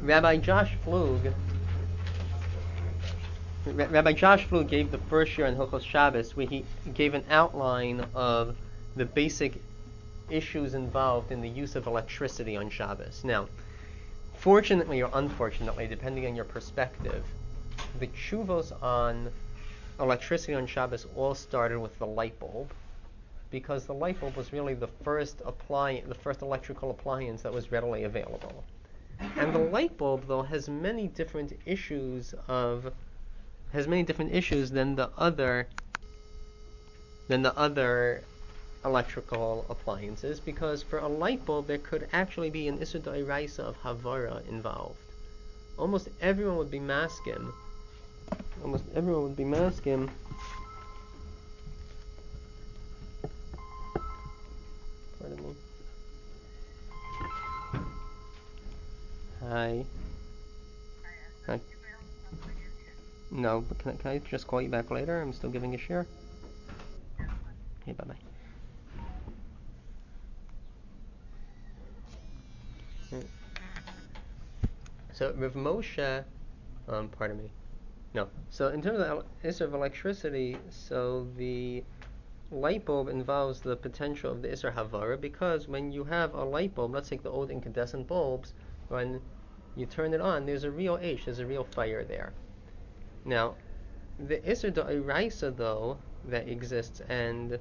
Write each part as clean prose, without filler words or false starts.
Rabbi Josh Flug Rabbi Josh Flug gave the first year on Hilchos Shabbos, where he gave an outline of the basic issues involved in the use of electricity on Shabbos. Now, fortunately or unfortunately, depending on your perspective, the tshuvos on electricity on Shabbos all started with the light bulb, because the light bulb was really the first electrical appliance that was readily available. And the light bulb, though, has many different issues than the other electrical appliances, because for a light bulb there could actually be an Isur D'Oraisa of Havara involved. Almost everyone would be maskim. Pardon me. Hi. Hi. No, but can I just call you back later? I'm still giving a share. Okay, bye-bye. So Rav Moshe, pardon me. No. So in terms of Isser of electricity, so the light bulb involves the potential of the Isser Havara, because when you have a light bulb, let's take the old incandescent bulbs, when you turn it on, there's a real H, there's a real fire there. Now, the Isser D'Oraisa, though, that exists, and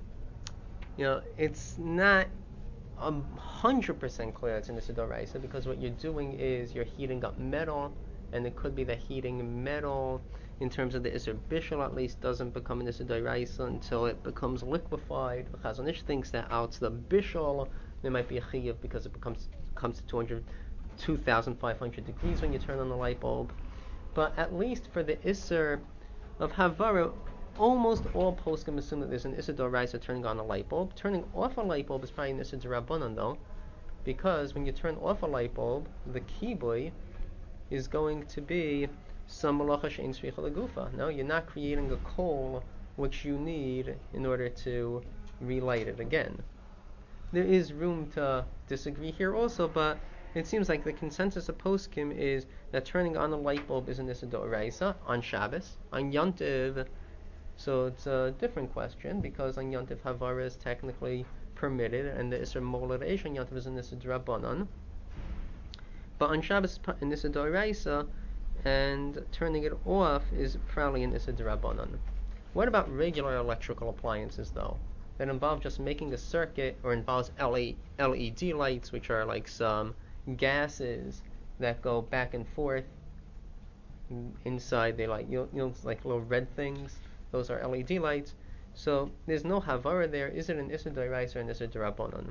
it's not 100% clear it's an Isser D'Oraisa, because what you're doing is you're heating up metal, and it could be that heating metal, in terms of the Isser Bishul at least, doesn't become an Isser D'Oraisa until it becomes liquefied. The Chazon Ish thinks that out the Bishul, there might be a Chiyuv because it comes to 2,500 degrees when you turn on the light bulb. But at least for the Isser of Havara, almost all poskim assume that there's an Isser D'Oraisa turning on a light bulb. Turning off a light bulb is probably an Isser D'Rabbanan, though, because when you turn off a light bulb, the kibui is going to be some malacha she'ein tzricha legufa. No, you're not creating a coal which you need in order to relight it again. There is room to disagree here also, but it seems like the consensus of poskim is that turning on a light bulb is an Isser D'Oraisa on Shabbos. On Yontiv, so it's a different question, because on Yontiv Havara is technically permitted, and the Isser Molad Eish on Yontiv is an Isser D'Rabbanan. But on Shabbos, an Isser D'Oraisa, and turning it off is probably an Isser D'Rabbanan. What about regular electrical appliances, though, that involve just making a circuit, or involves LED lights, which are like some gases that go back and forth inside? They like like little red things. Those are LED lights. So there's no Havara there. Is it an Isser D'Oraisa or an Isser D'Rabbanan?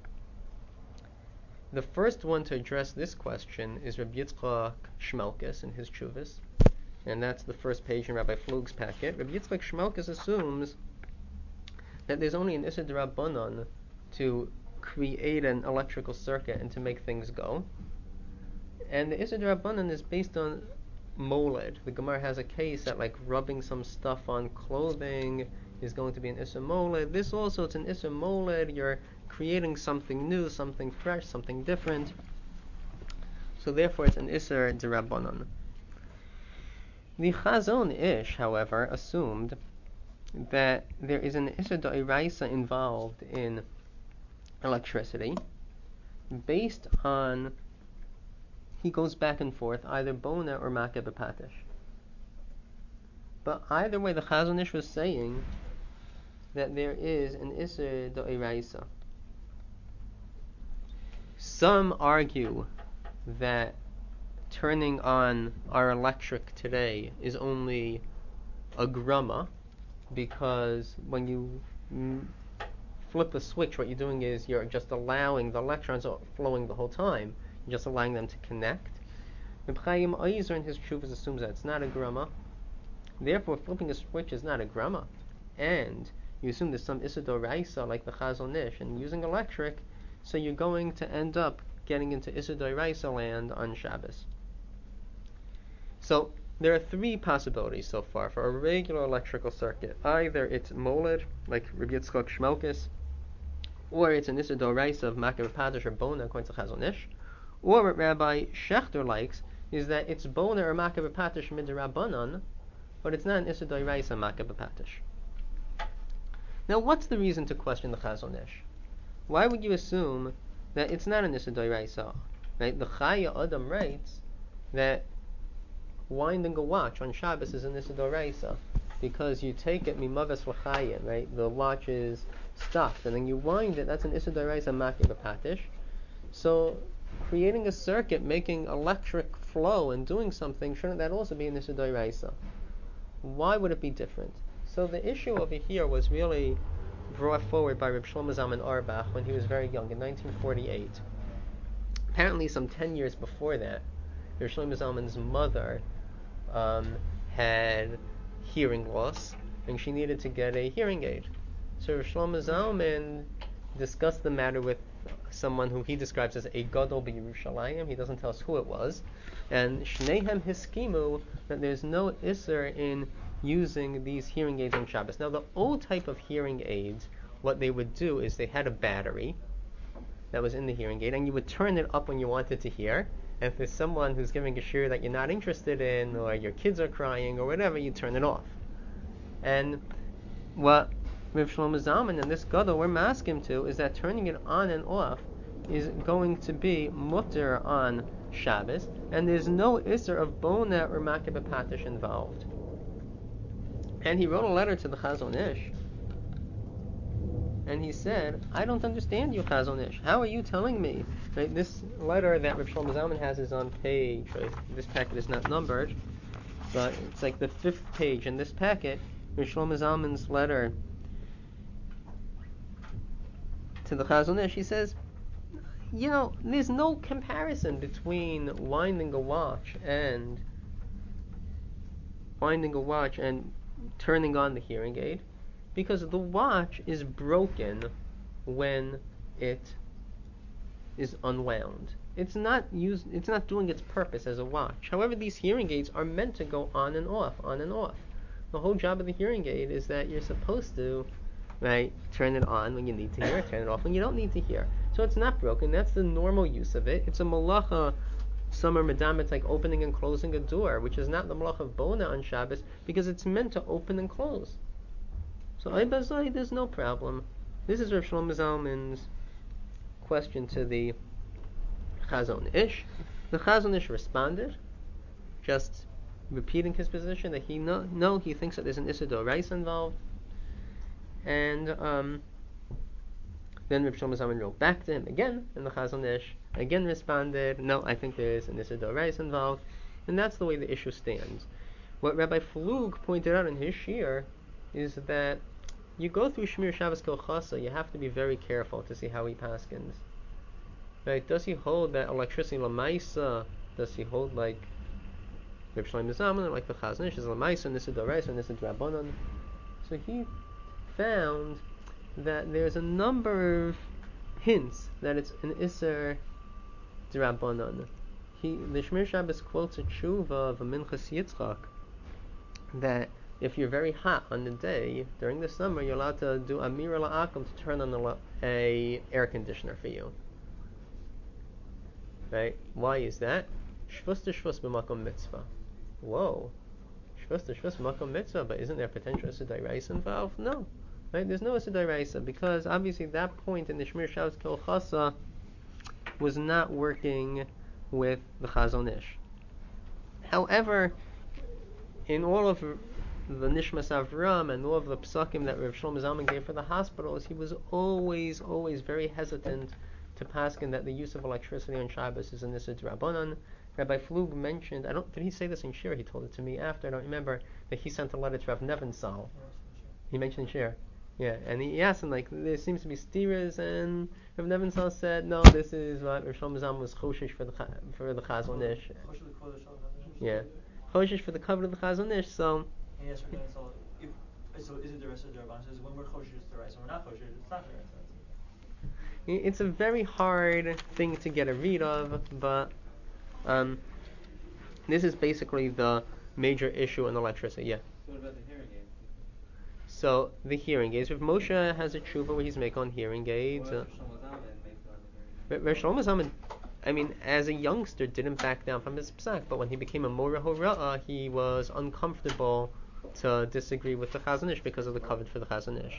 The first one to address this question is Rabbi Yitzchak Shmelkes in his Tshuvas, and that's the first page in Rabbi Flug's packet. Rabbi Yitzchak Shmelkes assumes that there's only an Isser D'Rabbanan to create an electrical circuit and to make things go. And the Isser D'Rabbanan is based on moled. The Gemara has a case that like rubbing some stuff on clothing is going to be an Isser moled. This also, it's an Isser moled. You're creating something new, something fresh, something different. So therefore it's an Isser D'Rabbanan. The Chazon Ish, however, assumed that there is an Isser D'Oraisa involved in electricity, based on, he goes back and forth, either Bona or Makeh B'Patish. But either way, the Chazon Ish was saying that there is an Isser D'Oraisa. Some argue that turning on our electric today is only a grumma, because when you flip a switch, what you're doing is you're just allowing the electrons flowing the whole time. You're just allowing them to connect. Reb Chaim Oizer in his Tshuvas assumes that it's not a grumma. Therefore, flipping a switch is not a grumma. And you assume there's some Isser D'Oraisa like the Chazon Ish, and using electric, so you're going to end up getting into Isser D'Oraisa land on Shabbos. So there are three possibilities so far for a regular electrical circuit. Either it's moled, like Rabbi Yitzchak Shmelkes, or it's an Isser D'Oraisa of Makeh B'Patish or Bona, according to Chazon Ish, Or what Rabbi Schechter likes is that it's bona or makeh b'patish midrabanan, but it's not an issa d'oraisa makeh b'patish. Now, what's the reason to question the Chazon Ish? Why would you assume that it's not an issa d'oraisa? Right? The Chaya Adam writes that winding a watch on Shabbos is an issa d'oraisa because you take it mimaves l'chaya, right? The watch is stopped, and then you wind it. That's an issa d'oraisa makeh b'patish. So, creating a circuit, making electric flow, and doing something, shouldn't that also be an issa d'oraisa? Why would it be different? So the issue over here was really brought forward by Reb Shlomo Zalman Auerbach when he was very young, in 1948. Apparently, some 10 years before that, Reb Shlomo Zalman's mother had hearing loss, and she needed to get a hearing aid. So Reb Shlomo Zalman discussed the matter with someone who he describes as a gadol b'Yerushalayim. He doesn't tell us who it was. And Shnehem hiskimu that there's no isser in using these hearing aids on Shabbos. Now, the old type of hearing aids, what they would do is they had a battery that was in the hearing aid, and you would turn it up when you wanted to hear. And if there's someone who's giving a shiur that you're not interested in, or your kids are crying, or whatever, you turn it off. And what Rav Shlomo Zalman and this gadol we're masking to is that turning it on and off is going to be mutter on Shabbos, and there's no isser of bona or makeh b'patish involved. And he wrote a letter to the Chazon Ish, and he said, I don't understand you, Chazon Ish. How are you telling me? Right, this letter that Rav Shlomo Zalman has is on page, right, this packet is not numbered, but it's like the 5th page in this packet. Rav Shlomo Zalman's letter to the Chazon Ish, he says, there's no comparison between winding a watch and turning on the hearing aid, because the watch is broken when it is unwound. It's not doing its purpose as a watch. However, these hearing aids are meant to go on and off, on and off. The whole job of the hearing aid is that you're supposed to, right, turn it on when you need to hear, turn it off when you don't need to hear. So it's not broken. That's the normal use of it. It's a malacha, summer madam. It's like opening and closing a door, which is not the malacha of bona on Shabbos, because it's meant to open and close. So there's no problem. This is Rav Shlomo Zalman's question to the Chazon Ish. The Chazon Ish responded, just repeating his position that he thinks that there's an issa d'oraisa involved. And then Rav Shlomo Zalman wrote back to him again, and the Chazon Ish again responded, no, I think there is an issa d'oraisa involved. And that's the way the issue stands. What Rabbi Flug pointed out in his shiur is that you go through Shmir Shabbos Kilchasa, you have to be very careful to see how he paskins. Right? Does he hold that electricity lamaisa? Does he hold like Rav Shlomo Zalman, like the Chazon Ish is lamaisa, nissa d'oraisa, nissa d'rabanan? So he found that there's a number of hints that it's an iser d'rabanan. The Shmir Shabbos quotes a tshuva of a Minchas Yitzchak that if you're very hot on the day during the summer, you're allowed to do amira la'akum to turn on a air conditioner for you. Right? Why is that? Shvus to shvus b'makom mitzvah. Whoa, shvus to shvus b'makom mitzvah, but isn't there potential issa d'oraisa involved? No, right? There's no issa d'oraisa because obviously that point in the Shmir Shabbos Kilchasa was not working with the Chazon Ish. However, in all of the Nishmas Avram and all of the psakim that Rav Shlomo Zalman gave for the hospitals, he was always very hesitant to paskin that the use of electricity on Shabbos is an issa d'rabanan. Rabbi Flug mentioned, did he say this in shiur? He told it to me after, I don't remember, that he sent a letter to Rav Nebenzahl. He mentioned shiur. Yeah, and he asked him, like, there seems to be steers, and Rav Nebenzahl said, no, this is what Rav Shlomo Zalman was choshish for the Chazon Ish. Yeah, choshish for the cover of the Chazon Ish, so... Yes, so is it the rest of the Rabban? Says when we're kosher, it's the rice. When we're not kosher, it's not the rice. It's a very hard thing to get a read of, but this is basically the major issue in electricity. Yeah. So what about the hearing aids? So the hearing aids. Rav Moshe has a tshuva where he's making on hearing aids. What about Rav Shlomo Zalman makes on the hearing aids? Rav Shlomo Zalman I mean, as a youngster, didn't back down from his psak, but when he became a Mora Hora'ah, he was uncomfortable to disagree with the Chazon Ish because of the covet for the Chazon Ish.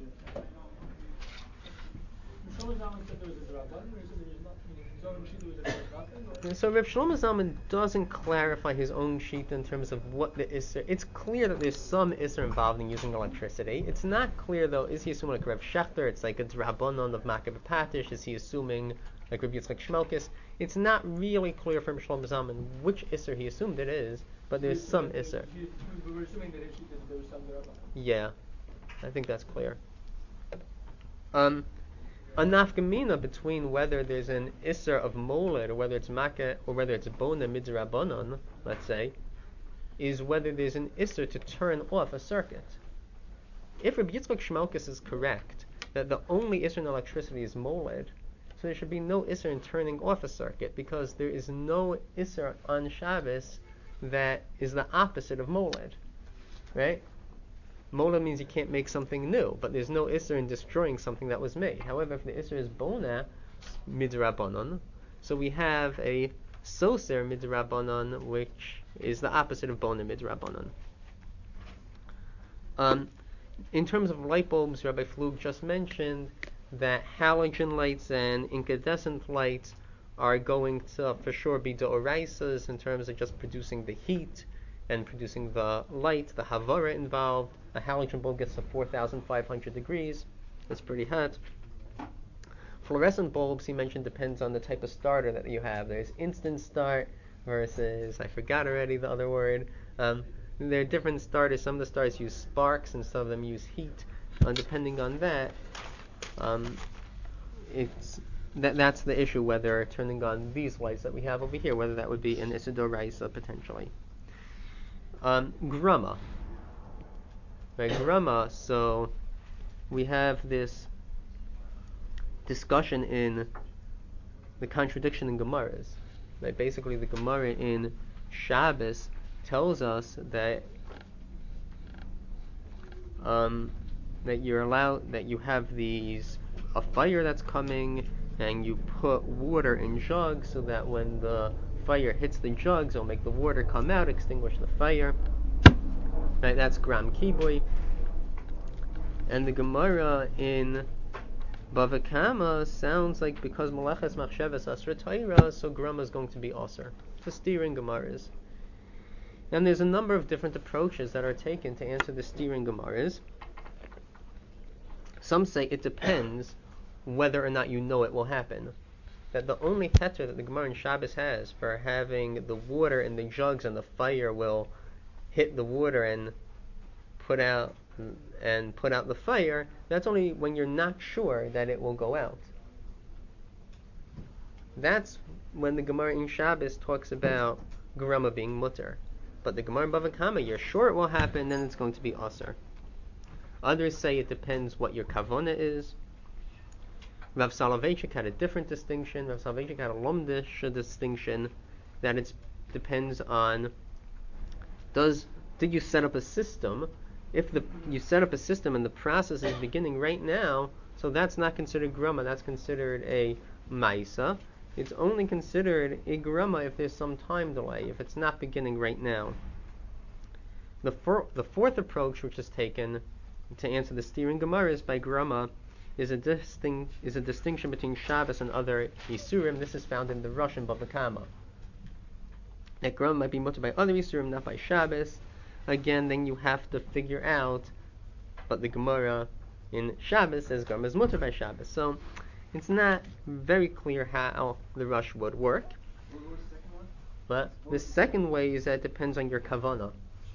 So Reb Shlomo Zalman doesn't clarify his own sheet in terms of what the Isser. It's clear that there's some Isser involved in using electricity. It's not clear though, is he assuming like Reb Shechter, it's like a Drabanon of Makab Patish, is he assuming like Reb Yitzchak Shmelkis? It's not really clear from Shlomo Zalman which Isser he assumed it is, but there's some Isser. We're assuming that there was some Drabanon. Yeah, I think that's clear. A nafkamina between whether there's an isser of moled or whether it's makkah or whether it's bona midrabanon, let's say, is whether there's an isser to turn off a circuit. If Rabbi Yitzchak Shmelkis is correct that the only isser in electricity is moled, so there should be no isser in turning off a circuit because there is no isser on Shabbos that is the opposite of moled, right? Mola means you can't make something new, but there's no Isser in destroying something that was made. However, if the Isser is Bona midrabanon, so we have a Soser midrabanon, which is the opposite of Bona midrabanon. In terms of light bulbs, Rabbi Flug just mentioned that halogen lights and incandescent lights are going to for sure be deoraisas in terms of just producing the heat and producing the light, the havara involved. A halogen bulb gets to 4,500 degrees. That's pretty hot. Fluorescent bulbs, he mentioned, depends on the type of starter that you have. There's instant start versus, I forgot already the other word. There are different starters. Some of the starters use sparks and some of them use heat. Depending on that, that's the issue, whether turning on these lights that we have over here, whether that would be an Isidor Raisa potentially. Grama. Right, Grama, so we have this discussion in the contradiction in Gemaras. Right, basically the Gemara in Shabbos tells us that that you're allowed, that you have a fire that's coming and you put water in jugs so that when the fire hits the jugs it'll make the water come out, extinguish the fire. Right, that's Gram Kiboy. And the Gemara in Bava Kama sounds like because Malaches Machshavas Asra Taira, so Grama is going to be Aser. To steering Gemaras. And there's a number of different approaches that are taken to answer the steering Gemaras. Some say it depends whether or not you know it will happen. That the only heter that the Gemara in Shabbos has for having the water in the jugs and the fire will hit the water and put out the fire, that's only when you're not sure that it will go out. That's when the Gemara in Shabbos talks about Grama being mutter. But the Gemara in Bava Kama, you're sure it will happen, then it's going to be Aser. Others say it depends what your kavona is. Rav Soloveitchik had a different distinction. Rav Soloveitchik had a lomdish distinction that it depends on did you set up a system? If you set up a system and the process is beginning right now, so that's not considered grama, that's considered a maisa. It's only considered a grama if there's some time delay, if it's not beginning right now. The fourth approach, which is taken to answer the steering gemaras by grama, is a distinction between Shabbos and other Yisurim. This is found in the Russian Bava Kama. That grama might be mutter by other Yisurim, not by Shabbos. Again, then you have to figure out, but the Gemara in Shabbos says grama is mutter by Shabbos. So it's not very clear how the rush would work. What was the second one? But the second way is that it depends on your kavana.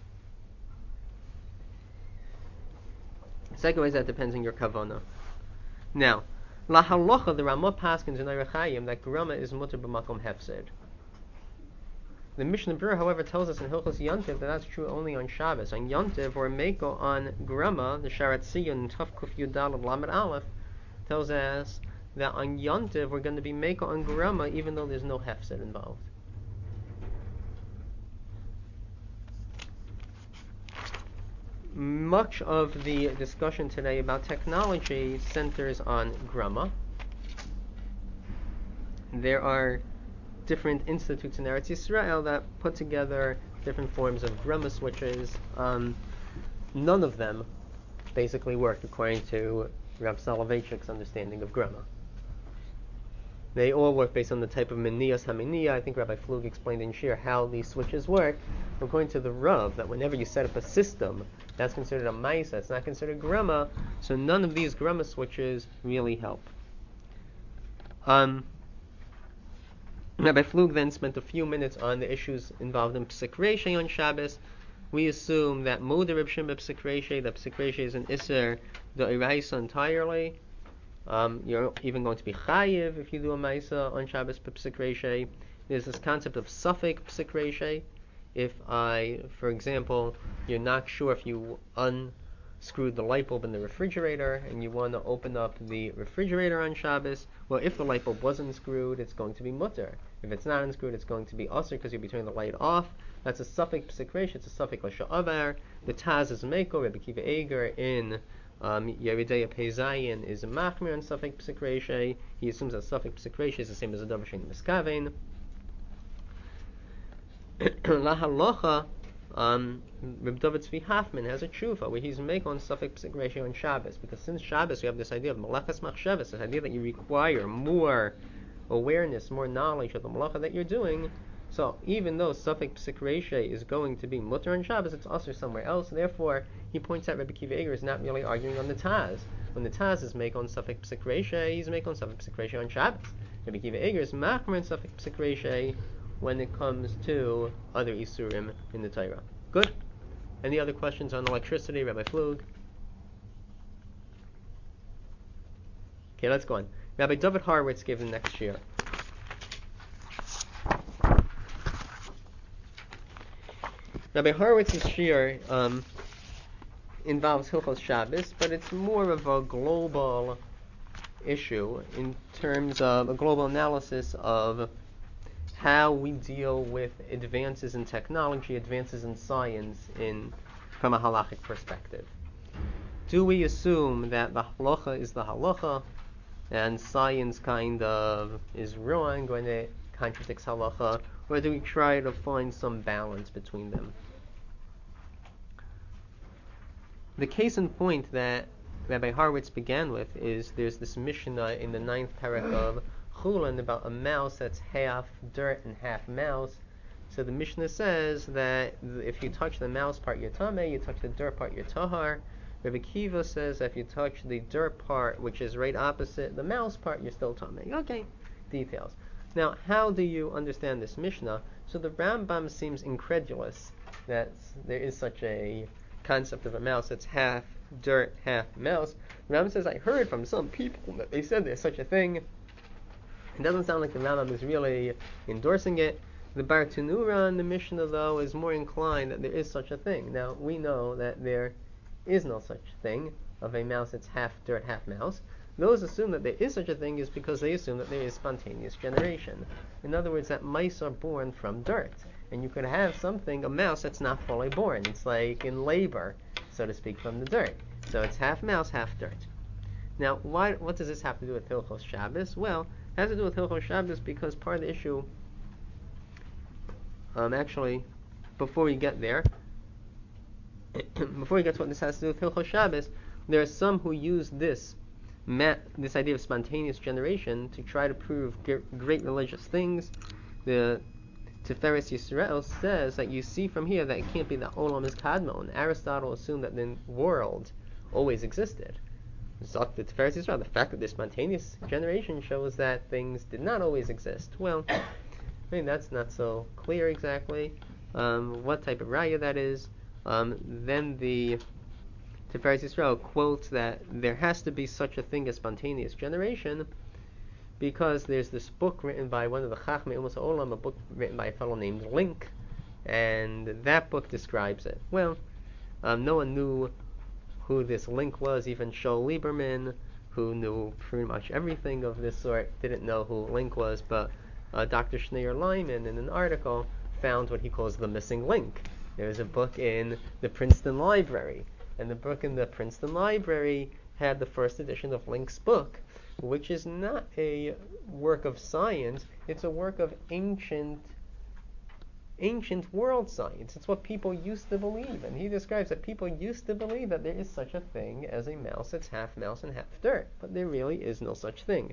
The second way is that it depends on your kavana. Now, la halacha, the Ramah paskins in Orach Chayim that grama is mutter b'makom hefsed. The Mishnah Berurah, however, tells us in Hilchos Yontiv that that's true only on Shabbos. On Yontiv or Meiko on grama, the Sharat Tziyun Taf Kuf Yudal Lamed Aleph tells us that on Yontiv we're going to be Meiko on grama even though there's no hefsed involved. Much of the discussion today about technology centers on grama. There are different institutes in Eretz Yisrael that put together different forms of grama switches. None of them basically work according to Rav Soloveitchik's understanding of grama. They all work based on the type of Meniyas HaMeniyah. I think Rabbi Flug explained in Shir how these switches work. According to the Rav, that whenever you set up a system, that's considered a Maisa, it's not considered grama, so none of these grama switches really help. Rabbi Flug then spent a few minutes on the issues involved in Psik Reishei on Shabbos. We assume that Moder Reb Shimon Psik Reishei, that Psik Reishei is an Isser D'Oraisa entirely. You're even going to be chayiv if you do a Maisa on Shabbos Psik Reishei. There's this concept of Safek Psik Reishei. If for example, you're not sure if you unscrewed the light bulb in the refrigerator and you want to open up the refrigerator on Shabbos, well, if the light bulb wasn't screwed, it's going to be mutter. If it's not unscrewed, it's going to be usher because you'll be turning the light off. That's a Safek Psik Reishei. It's a Safek L'Sha'avar. The Taz is Meiko, Rebbe Kiva Eger in Yeridei Peizayin is a machmir on Safek Psik Reishei. He assumes that Safek Psik Reishei is the same as a Davar Shein Miskavein. La Halacha, Reb David Tzvi Hoffman has a tshuva where he's make on Safek Psik Reishei on Shabbos, because since Shabbos we have this idea of Malachas Machshavas, this idea that you require more awareness, more knowledge of the malacha that you're doing. So even though Safek Psik Reishei is going to be mutter on Shabbos, it's also somewhere else. Therefore, he points out Rebbe Kiva Eger is not really arguing on the Taz. When the Taz is make on Safek Psik Reishei, he's make on Safek Psik Reishei on Shabbos. Rebbe Kiva Eger is machmer on Safek Psik Reishei when it comes to other Isurim in the Torah. Good? Any other questions on electricity, Rabbi Flug? Okay, let's go on. Rabbi David Horowitz gave the next year. Rabbi Horowitz's shir involves Hilchos Shabbos, but it's more of a global issue in terms of a global analysis of how we deal with advances in technology, advances in science from a halachic perspective. Do we assume that the halacha is the halacha and science kind of is wrong when it contradicts halacha, or do we try to find some balance between them? The case in point that Rabbi Horowitz began with is there's this Mishnah in the 9th parak of Chulin about a mouse that's half dirt and half mouse. So the Mishnah says that if you touch the mouse part, you're tameh, you touch the dirt part, you're tahar. Rabbi Kiva says that if you touch the dirt part, which is right opposite the mouse part, you're still tameh. Okay, details. Now, how do you understand this Mishnah? So the Rambam seems incredulous that there is such a concept of a mouse that's half dirt, half mouse. The Rambam says, I heard from some people that they said there's such a thing. It doesn't sound like the Rambam is really endorsing it. The Bar Tanura in the Mishnah, though, is more inclined that there is such a thing. Now, we know that there is no such thing of a mouse that's half dirt, half mouse. Those assume that there is such a thing is because they assume that there is spontaneous generation. In other words, that mice are born from dirt. And you could have a mouse that's not fully born. It's like in labor, so to speak, from the dirt. So it's half mouse, half dirt. Now, what does this have to do with Hilchos Shabbos? Well, it has to do with Hilchos Shabbos because part of the issue, actually, before we get there, before we get to what this has to do with Hilchos Shabbos, there are some who use this idea of spontaneous generation to try to prove great religious things. The Tiferes Yisrael says that you see from here that it can't be that Olam is Kadmon. Aristotle assumed that the world always existed. So the Tiferes Yisrael, the fact that there's spontaneous generation shows that things did not always exist. Well, I mean, that's not so clear exactly what type of raya that is. Then the Tiferes Yisrael quotes that there has to be such a thing as spontaneous generation because there's this book written by one of the Chachmei Umas Olam, a book written by a fellow named Link, and that book describes it. Well, no one knew who this Link was, even Shaul Lieberman, who knew pretty much everything of this sort, didn't know who Link was, but Dr. Schneier Lyman, in an article, found what he calls the missing link. There's a book in the Princeton Library, and the book in the Princeton Library had the first edition of Link's book. which is not a work of science, it's a work of ancient world science. It's what people used to believe. And he describes that people used to believe that there is such a thing as a mouse that's half mouse and half dirt. But there really is no such thing.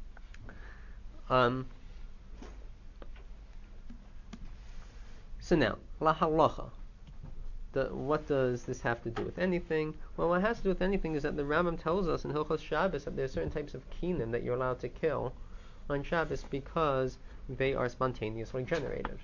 So now, la halacha. What does this have to do with anything? Well, what has to do with anything is that the Rambam tells us in Hilchos Shabbos that there are certain types of kinim that you're allowed to kill on Shabbos because they are spontaneously generated.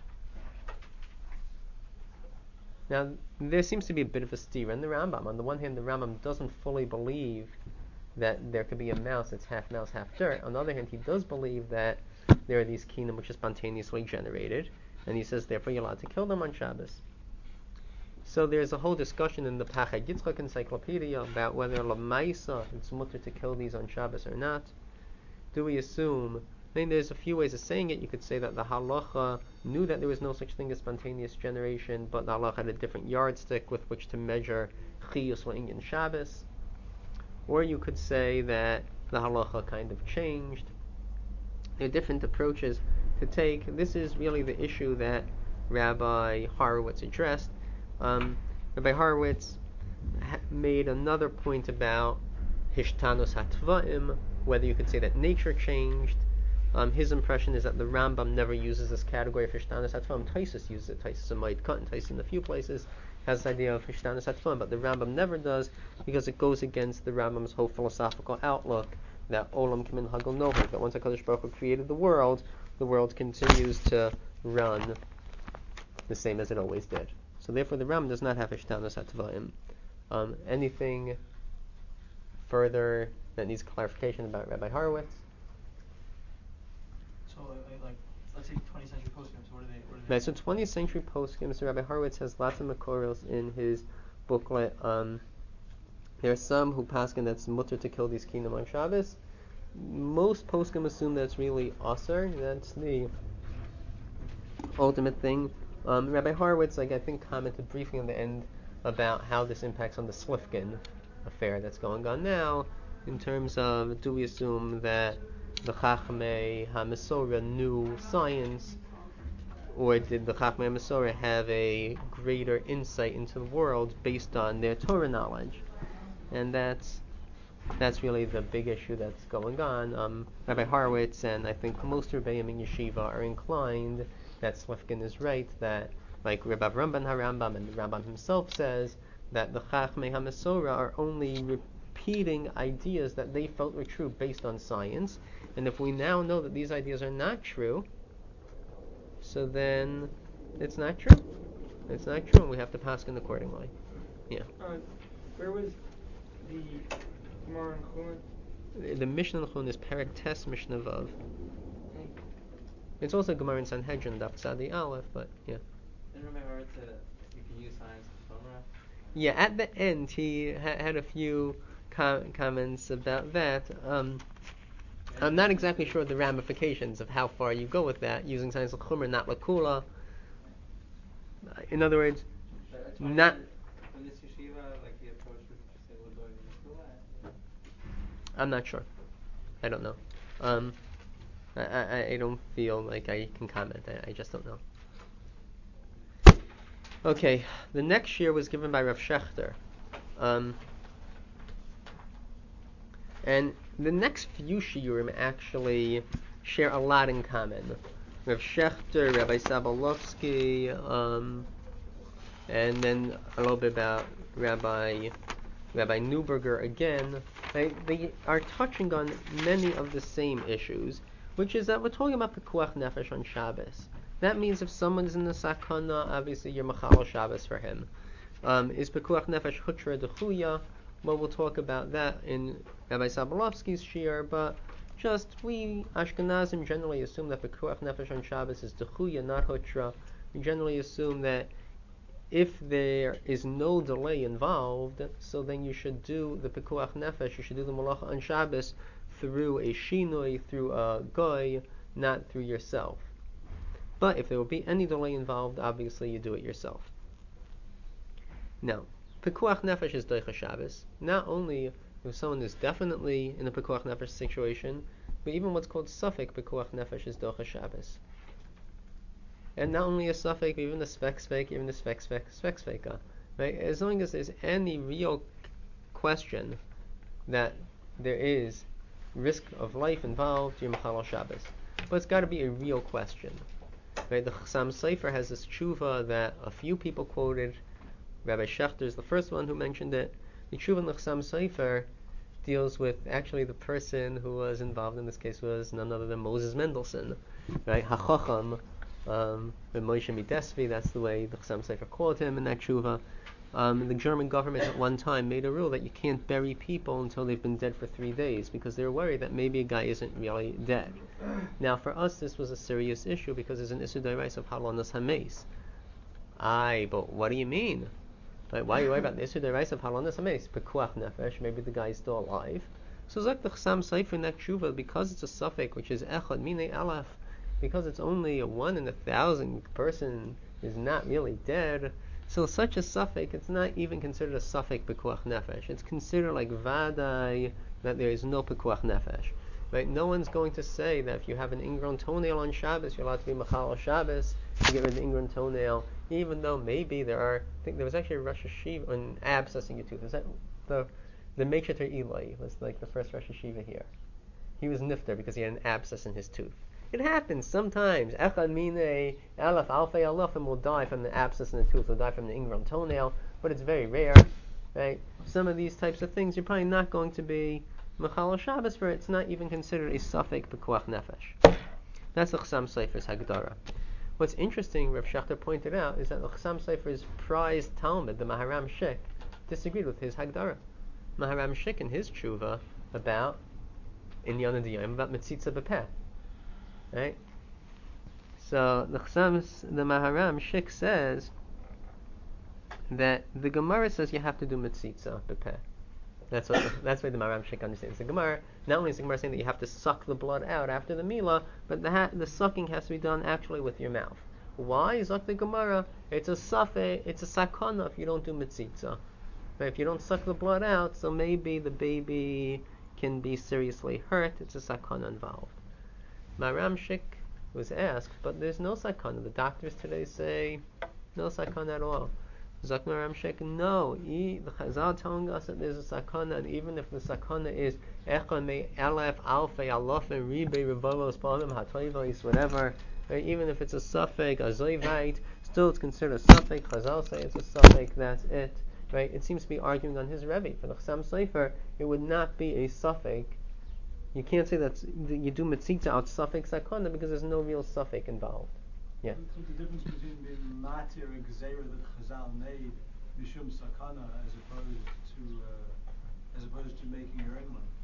Now, there seems to be a bit of a steer in the Rambam. On the one hand, the Rambam doesn't fully believe that there could be a mouse that's half mouse, half dirt. On the other hand, he does believe that there are these kinim which are spontaneously generated, and he says, therefore, you're allowed to kill them on Shabbos. So there's a whole discussion in the Pachad Yitzchak Encyclopedia about whether Lamaisa it's mutter to kill these on Shabbos or not. Do we assume? I mean, there's a few ways of saying it. You could say that the halacha knew that there was no such thing as spontaneous generation, but the halacha had a different yardstick with which to measure chiyus la'inyan Shabbos. Or you could say that the halacha kind of changed. There are different approaches to take. This is really the issue that Rabbi Horowitz addressed. Rabbi Horowitz made another point about hishtanos hatva'im, whether you could say that nature changed. His impression is that the Rambam never uses this category of hishtanos hatva'im. Taisus uses it. Taisus and Moed Katan, Taisus in a few places has the idea of hishtanos hatva'im, but the Rambam never does because it goes against the Rambam's whole philosophical outlook that olam kimin hagel nohag, that once HaKadosh Baruch Hu created the world continues to run the same as it always did. So therefore the Rambam does not have hishtanos hatva'im. Anything further that needs clarification about Rabbi Horowitz? So like let's say 20th century postscripts, what are they? Right, so 20th century postscripts, so Rabbi Horowitz has lots of makoros in his booklet. There are some who paskin that's mutter to kill these kinim on Shabbos. Most poskim assume that's really aser. That's the ultimate thing. Rabbi Horowitz, I think, commented briefly on the end about how this impacts on the Slifkin affair that's going on now, in terms of, do we assume that the Chachmei HaMesorah knew science, or did the Chachmei HaMesorah have a greater insight into the world based on their Torah knowledge? And that's really the big issue that's going on. Rabbi Horowitz and I think most Rebbeim in Yeshiva are inclined that Slifkin is right, that like Rabbi Ramban HaRambam and the Rambam himself says that the Chachmei HaMesorah are only repeating ideas that they felt were true based on science, and if we now know that these ideas are not true, so then it's not true. It's not true, and we have to paskin accordingly. Yeah. Where was the Gemara in Chulin? The Mishnah in Chulin is Perek Tes Mishnah Vav. It's also Gemara in Sanhedrin, Daf Tzadi Aleph, but yeah. Didn't Rabbi Horowitz say that you can use science for Torah? Yeah, at the end he had a few comments about that. I'm not exactly sure the ramifications of how far you go with that, using science l'chumra, not l'kula. In other words, not... In this yeshiva, like the approach would say we're going to l'kula? I'm not sure. I don't know. I don't feel like I can comment. I just don't know. Okay, the next year was given by Rav Shechter. And the next few shiurim actually share a lot in common. Rav Shechter, Rabbi Sabalovsky, and then a little bit about Rabbi Neuberger again. They are touching on many of the same issues, which is that we're talking about Pekuach Nefesh on Shabbos. That means if someone's in the Sakana, obviously you're Machal Shabbos for him. Is Pekuach Nefesh Hutra Dechuya? Well, we'll talk about that in Rabbi Sabalovsky's shiur, but just we Ashkenazim generally assume that Pekuach Nefesh on Shabbos is Dechuya, not Hutra. We generally assume that if there is no delay involved, so then you should do the Pekuach Nefesh, you should do the Malacha on Shabbos through a Shinoi, through a Goy, not through yourself. But if there will be any delay involved, obviously you do it yourself. Now, Pekuach Nefesh is Doicha Shabbos. Not only if someone is definitely in a pekuach nefesh situation, but even what's called suffik pekuach nefesh is docha Shabbos. And not only a suffik, even the spek, even the spek, right? As long as there's any real question that there is risk of life involved, you're machal Shabbos. But it's got to be a real question, right? The Chassam Sofer has this tshuva that a few people quoted. Rabbi Schechter is the first one who mentioned it. The tshuva in the Chassam Sofer deals with actually the person who was involved in this case was none other than Moses Mendelssohn, right? HaChacham, Moshe Midesvi, that's the way the Chassam Sofer called him in that tshuva. The German government at one time made a rule that you can't bury people until they've been dead for 3 days because they're worried that maybe a guy isn't really dead. Now for us this was a serious issue because there's an issue d'oraisa of halanas hameis. But what do you mean? Like, why are you worried about the issue d'oraisa of halanas hameis? Pekuach nefesh, maybe the guy's still alive. So it's like the Chassam Sofer in that tshuva, because it's a suffix which is echad minei aleph, because it's only a 1 in 1,000 person is not really dead. So such a suffix, it's not even considered a suffix pekuach nefesh. It's considered like vadai that there is no pekuach nefesh. Right? No one's going to say that if you have an ingrown toenail on Shabbos, you're allowed to be machal Shabbos to get rid of the ingrown toenail, even though maybe I think there was actually a Rosh Hashiva, an abscess in your tooth. Is that the Mechater Eli was like the first Rosh Hashiva here. He was nifter because he had an abscess in his tooth. It happens sometimes. Echad minei alaf alfei alafim will die from the abscess in the tooth, will die from the ingrown toenail, but it's very rare, right? Some of these types of things you're probably not going to be machal Shabbos for. It's not even considered a suffix b'kuach nefesh. That's the Chassam Sofer's Hagdara. What's interesting, Rav Schechter pointed out, is that the Chassam Sofer's prized Talmud, the Maharam Shik, disagreed with his Hagdara. Maharam Shik in his tshuva about Inyan Adiyim, about Metzitza B'peh. Right? So the Maharam Shik says that the Gemara says you have to do Metzitza B'peh. That's why the Maharam Shik understands the Gemara. Not only is the Gemara saying that you have to suck the blood out after the Milah, but the sucking has to be done actually with your mouth. Why? Zok the Gemara, it's a safe, it's a sakana if you don't do Metzitza. But if you don't suck the blood out, so maybe the baby can be seriously hurt, it's a sakana involved. Maharam Shik was asked, but there's no sakana. The doctors today say no sakana at all. Zak Maharam Shik, no. The Chazal telling us that there's a sakana, and even if the sakana is echad me alef alfei alafim ribe revolos panim hatoivos whatever, right? Even if it's a suffix a zoivite, still it's considered a suffix. Chazal say it's a suffix. That's it, right? It seems to be arguing on his Rebbe. For the Chassam Sofer, it would not be a suffix. You can't say that you do metzitza out suffix sakana because there's no real suffix involved. Yeah. So the difference between the matir and gezerah that Chazal made mishum sakana as opposed to making your own one.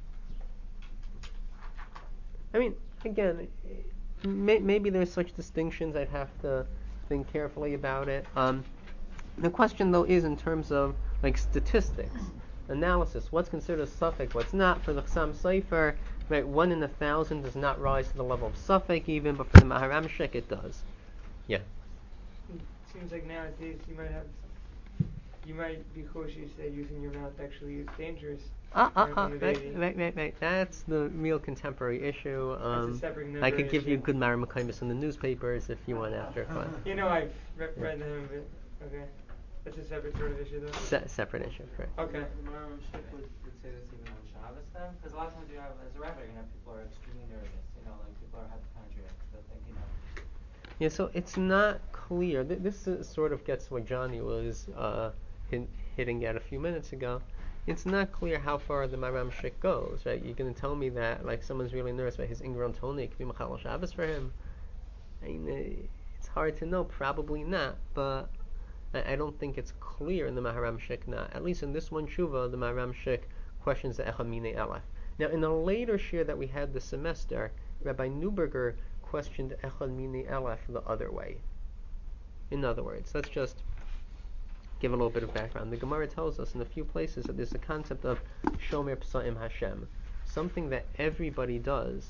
I mean, again, maybe there's such distinctions. I'd have to think carefully about it. The question though is in terms of like statistics. Analysis, what's considered a suffix, what's not. For the Chassam Sofer, right, 1 in 1,000 does not rise to the level of suffix even, but for the Maharam Shik it does. Yeah. It seems like nowadays you might be cautious that using your mouth actually is dangerous. Right. That's the real contemporary issue. That's a separate I could give issue. you good Maharam Makaimis in the newspapers if you want after class. I've read them a bit. Okay. That's a separate sort of issue, though? Separate issue, correct. Okay. Maharam Shik would say this even on Shabbos then? Because a lot of times you have, as a rabbi, you're going to have people who are extremely nervous, like people are hypochondriac, they'll think, Yeah, so it's not clear. This sort of gets what Johnny was hitting at a few minutes ago. It's not clear how far the Maharam Shik goes, right? You're going to tell me that, like, someone's really nervous about his ingrown toenail, it could be Machal Shabbos for him. I mean, it's hard to know, probably not, but I don't think it's clear in the Maharam Shik not. At least in this one tshuva, the Maharam Shik questions the Echad Minei Aleph. Now, in a later shir that we had this semester, Rabbi Neuberger questioned Echad Minei Aleph the other way. In other words, let's just give a little bit of background. The Gemara tells us in a few places that there's a concept of Shomer Psa'im Hashem, something that everybody does.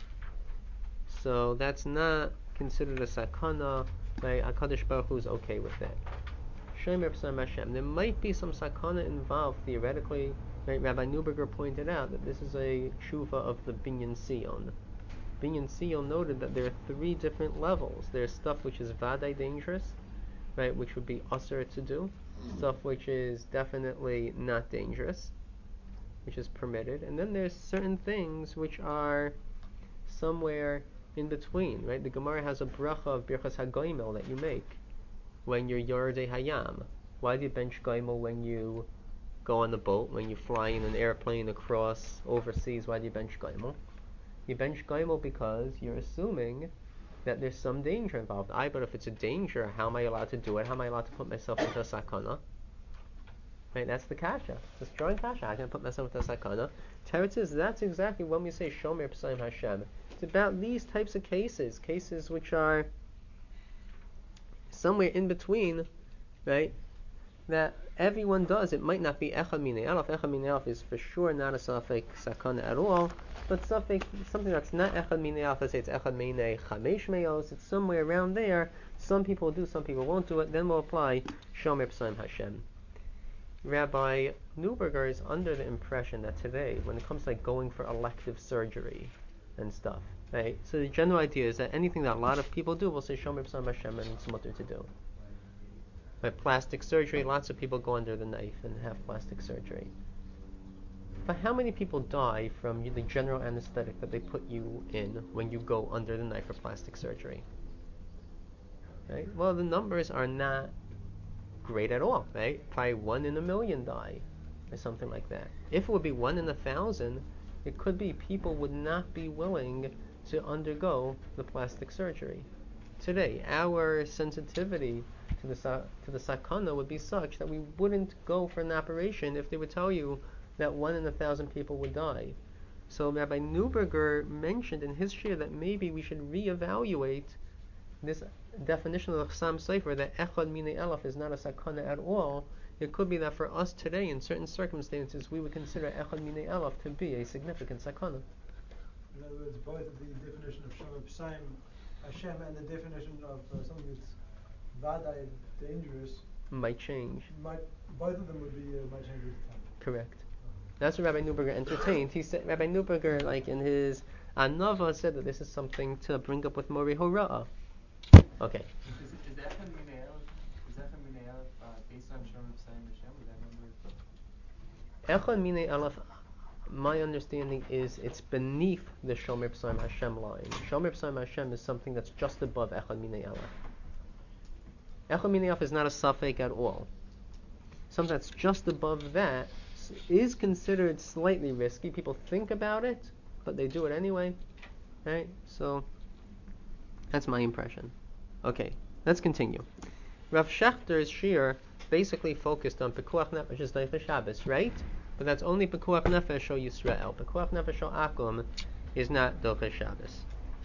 So that's not considered a sakana. Right? HaKadosh Baruch Hu is okay with that. Shomer Psa'im Hashem. There might be some sakana involved theoretically Right? Rabbi Neuberger pointed out that this is a tshuva of the Binyan Sion. Binyan Sion noted that there are three different levels. There's stuff which is vadai dangerous, right, which would be usher to do. Stuff which is definitely not dangerous, which is permitted. And then there's certain things which are somewhere in between, right? The Gemara has a bracha of Birchas HaGoimel that you make when you're Yordei Hayam. Why do you bench Goimel when you go on the boat, when you fly in an airplane across overseas? Why do you bench Goimel? You bench Goimel because you're assuming that there's some danger involved. But if it's a danger, how am I allowed to do it? How am I allowed to put myself into a sakana? Right, that's the kasha. It's a strong kasha. I can put myself into a sakana. Teretz is, that's exactly when we say Shomer P'sayim Hashem. It's about these types of cases which are somewhere in between, right? That everyone does. It might not be Echad Minei Elef. Echad Minei Elef is for sure not a Safek Sakana at all, but something that's not Echad Minei Elef, let's say it's Echad Minei Chamesh Meos, it's somewhere around there. Some people do, some people won't do it. Then we'll apply Shomer P'sayim Hashem. Rabbi Neuberger is under the impression that today, when it comes to like going for elective surgery and stuff, right? So the general idea is that anything that a lot of people do, we'll say Shomer P'sayim Hashem and it's mutter to do. By plastic surgery, lots of people go under the knife and have plastic surgery. But how many people die from the general anesthetic that they put you in when you go under the knife for plastic surgery? Right? Well, the numbers are not great at all, right? Probably 1 in a million die, or something like that. If it would be 1 in 1,000, it could be people would not be willing to undergo the plastic surgery. Today, our sensitivity to the sakana would be such that we wouldn't go for an operation if they would tell you that 1 in 1,000 people would die. So Rabbi Neuberger mentioned in his shir that maybe we should reevaluate this definition of the Chassam Sofer that Echad Minei Elef is not a sakana at all. It could be that for us today, in certain circumstances, we would consider Echad Minei Elef to be a significant sakana. In other words, both of the definition of Shomer P'sayim Hashem and the definition of something that's vadai dangerous Might change. Both of them would be might change with time. Correct. That's what Rabbi Neuberger entertained. He said, Rabbi Neuberger, like in his Anava, said that this is something to bring up with Mori Hora'ah. Okay. Is that from Minei Elef based on Shomer P'sayim Hashem? Would that number? Echad Minei Elef, my understanding is it's beneath the Shomer P'sayim Hashem line. Shomer P'sayim Hashem is something that's just above Echad Minei Elef. Echad Minei Elef is not a suffix at all. Something that's just above that is considered slightly risky. People think about it, but they do it anyway. Right? So, that's my impression. Okay, let's continue. Rav Schachter's shir basically focused on Pekuach Nefesh is Doicha Shabbos, right? But that's only Pekuach Nefesh or Yisrael. Pekuach Nefesh or Akum is not Doicha Shabbos.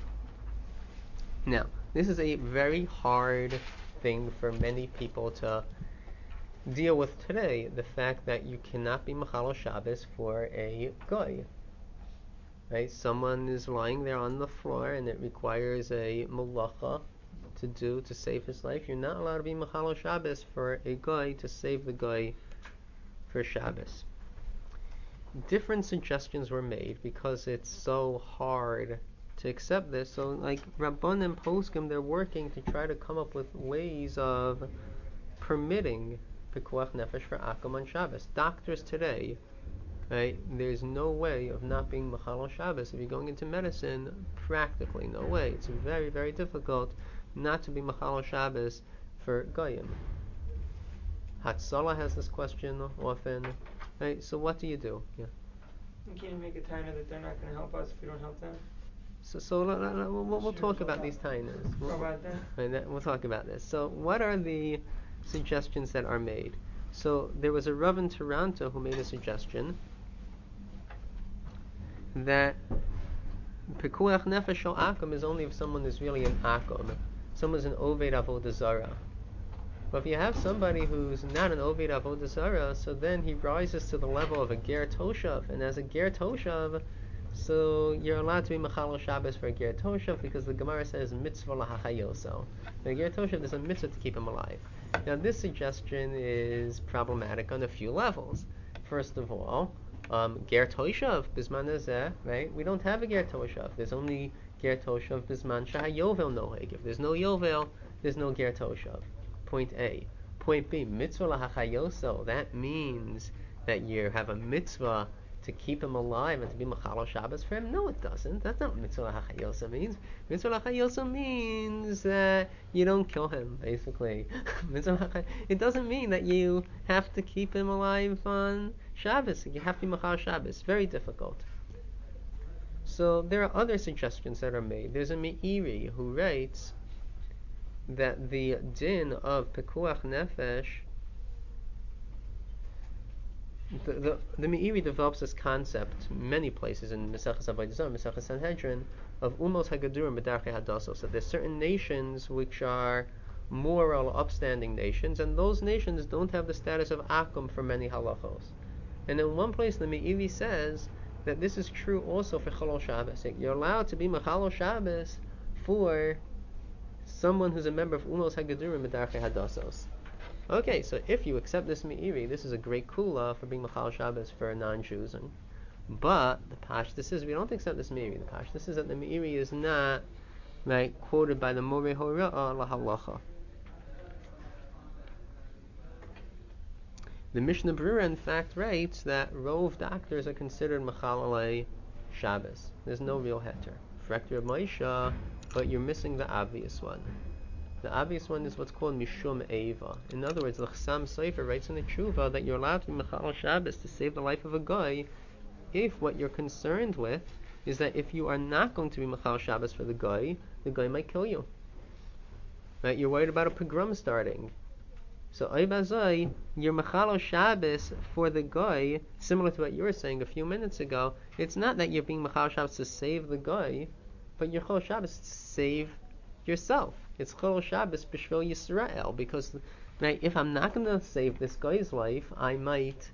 Now, this is a very hard thing for many people to deal with today, the fact that you cannot be Machalo Shabbos for a goy. Right? Someone is lying there on the floor and it requires a malacha to save his life. You're not allowed to be Machalo Shabbos for a goy to save the goy for Shabbos. Different suggestions were made because it's so hard to accept this. So like Rabban and Poskim, they're working to try to come up with ways of permitting Pekuach Nefesh for Akum on Shabbos. Doctors today, right, there's no way of not being Machalo Shabbos. If you're going into medicine, practically no way. It's very, very difficult not to be Machalo Shabbos for Goyim. Hatzalah has this question often. Right, so what do you do? Yeah. You can't make a taina that they're not going to help us if we don't help them. So we'll talk about these tainas. We'll talk about this. So what are the suggestions that are made? So there was a Rav in Toronto who made a suggestion that Pekuach Nefesh al Akum is only if someone is really an Akum. Someone's an Oved Avodah Zarah. But if you have somebody who's not an Oved Avodah Zarah, so then he rises to the level of a Ger Toshav, and as a Ger Toshav, so you're allowed to be Machalo Shabbos for a Ger Toshav because the Gemara says mitzvah lahachayoso. The Ger Toshav, there's a mitzvah to keep him alive. Now this suggestion is problematic on a few levels. First of all, ger toshav bisman hazeh, right? We don't have a ger toshav. There's only ger toshav bisman shahayovel noheg. If there's no yovel, there's no ger toshav. Point A. Point B. Mitzvah lahachayoso. That means that you have a mitzvah to keep him alive and to be machalo Shabbos for him? No, it doesn't. That's not what mitzvah lachayosa means. Mitzvah lachayosa means that you don't kill him, basically. It doesn't mean that you have to keep him alive on Shabbos. You have to be machal Shabbos. Very difficult. So there are other suggestions that are made. There's a Meiri who writes that the din of pekuach nefesh, the Meiri develops this concept many places in Maseches Avodah Zarah, Maseches Sanhedrin, of umos hagadurim b'darchei hadasos. So there's certain nations which are moral, upstanding nations, and those nations don't have the status of akum for many halachos. And in one place, the Meiri says that this is true also for Chalol Shabbos. You're allowed to be Chalol Shabbos for someone who's a member of umos hagadurim b'darchei hadasos. Okay, so if you accept this Meiri, this is a great kula for being Machal Shabbos for non-Jews. But the Pashtus is, we don't accept this Meiri. The Pashtus is that the Meiri is not quoted by the Moreh Hora'ah lahalacha. The Mishnah Berurah, in fact, writes that Rov doctors are considered Machalalei Shabbos. There's no real heter. Frekter of Moshe, but you're missing the obvious one. The obvious one is what's called Mishum Eva. In other words, the Chassam Sofer writes in the Tshuva that you're allowed to be Mechal Shabbos to save the life of a guy if what you're concerned with is that if you are not going to be Mechal Shabbos for the guy might kill you. Right? You're worried about a pogrom starting. So Oibazai, you're Mechal Shabbos for the guy, similar to what you were saying a few minutes ago. It's not that you're being Mechal Shabbos to save the guy, but you're Mechal Shabbos to save yourself. It's Chalol Shabbos b'shvil Yisrael, because if I'm not going to save this guy's life, I might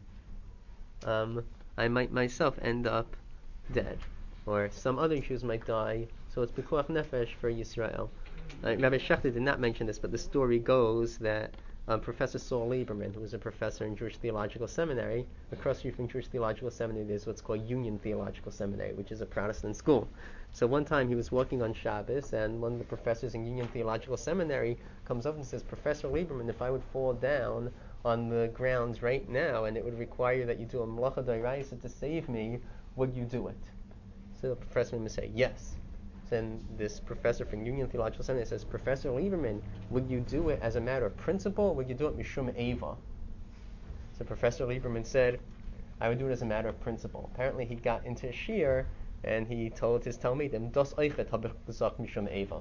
myself end up dead, or some other Jews might die. So it's pekuach nefesh for Yisrael. Rabbi Shechter did not mention this, but the story goes that Professor Saul Lieberman, who was a professor in Jewish Theological Seminary, across from Jewish Theological Seminary, there's what's called Union Theological Seminary, which is a Protestant school. So one time he was working on Shabbos, and one of the professors in Union Theological Seminary comes up and says, Professor Lieberman, if I would fall down on the grounds right now, and it would require that you do a melacha d'oraisa to save me, would you do it? So the professor would say, yes. Then this professor from Union Theological Seminary says, Professor Lieberman, would you do it as a matter of principle, or would you do it mishum eva? So Professor Lieberman said, I would do it as a matter of principle. Apparently he got into a shiur, and he told his talmidim, das eichet hab ich gesagt mishum eva.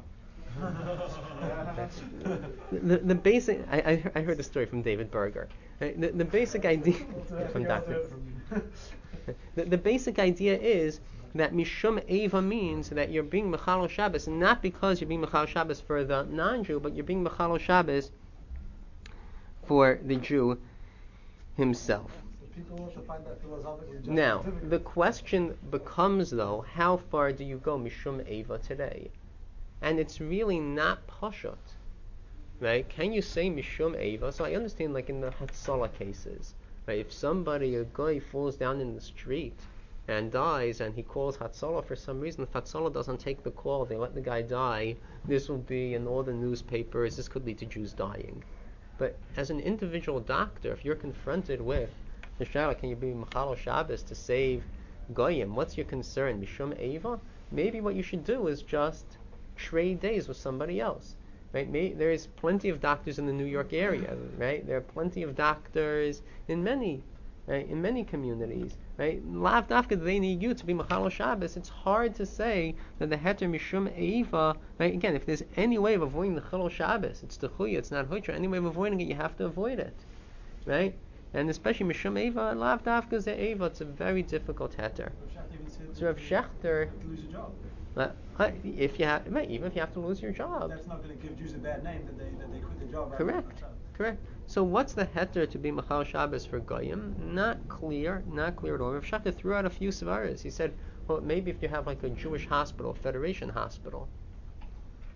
The basic, I heard the story from David Berger. The basic idea from Dr. The basic idea is that Mishum Eva means that you're being Mechal Shabbos, not because you're being Mechal Shabbos for the non-Jew, but you're being Mechal Shabbos for the Jew himself. People also find that philosophically now, the question becomes, though, how far do you go Mishum Eva today? And it's really not Pashut. Right? Can you say Mishum Eva? So I understand, like in the Hatzalah cases, right? If somebody, a guy, falls down in the street and dies, and he calls Hatzalah for some reason, if Hatzalah doesn't take the call, they let the guy die, this will be in all the newspapers, this could lead to Jews dying. But as an individual doctor, if you're confronted with the Shaila, can you be Mechal Shabbos to save Goyim? What's your concern? Mishum Eva? Maybe what you should do is just trade days with somebody else. Right? There is plenty of doctors in the New York area, right? There are plenty of doctors in many communities, right? Lav dafka, they need you to be Mechal Shabbos. It's hard to say that the heter mishum eva, right? Again, if there's any way of avoiding the Chalol Shabbos, it's techuya, it's not hoitra. Any way of avoiding it, you have to avoid it, right? And especially mishum eva, lav dafka ze eva, it's a very difficult heter. So Rav Shechter, lose a job. even if you have to lose your job, That's not going to give Jews a bad name that they quit the job. Correct. So what's the heter to be Mechal Shabbos for Goyim? Not clear at all. Rav Shechter threw out a few svaras. He said, well, maybe if you have like a Jewish hospital, Federation hospital.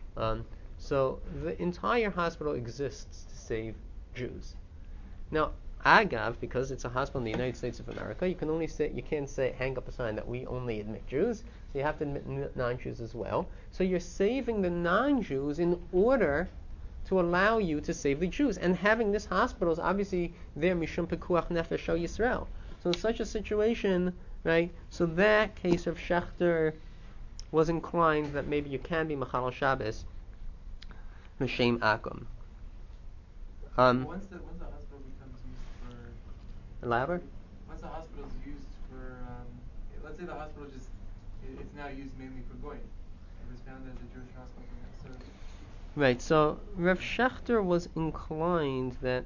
So the entire hospital exists to save Jews. Now, Agav, because it's a hospital in the United States of America, you can't say hang up a sign that we only admit Jews. So you have to admit non-Jews as well. So you're saving the non-Jews in order to allow you to save the Jews. And having this hospital is obviously there mishum pekuach nefesh shel Yisrael. So in such a situation, right? So that case of Schechter was inclined that maybe you can be Machal Shabbos M'Shem Akum. Once the hospital becomes used for Elaborate? Once the hospital is used for, let's say the hospital it's now used mainly for Goyim. It was founded as a Jewish hospital. So Right. So Rav Schechter was inclined that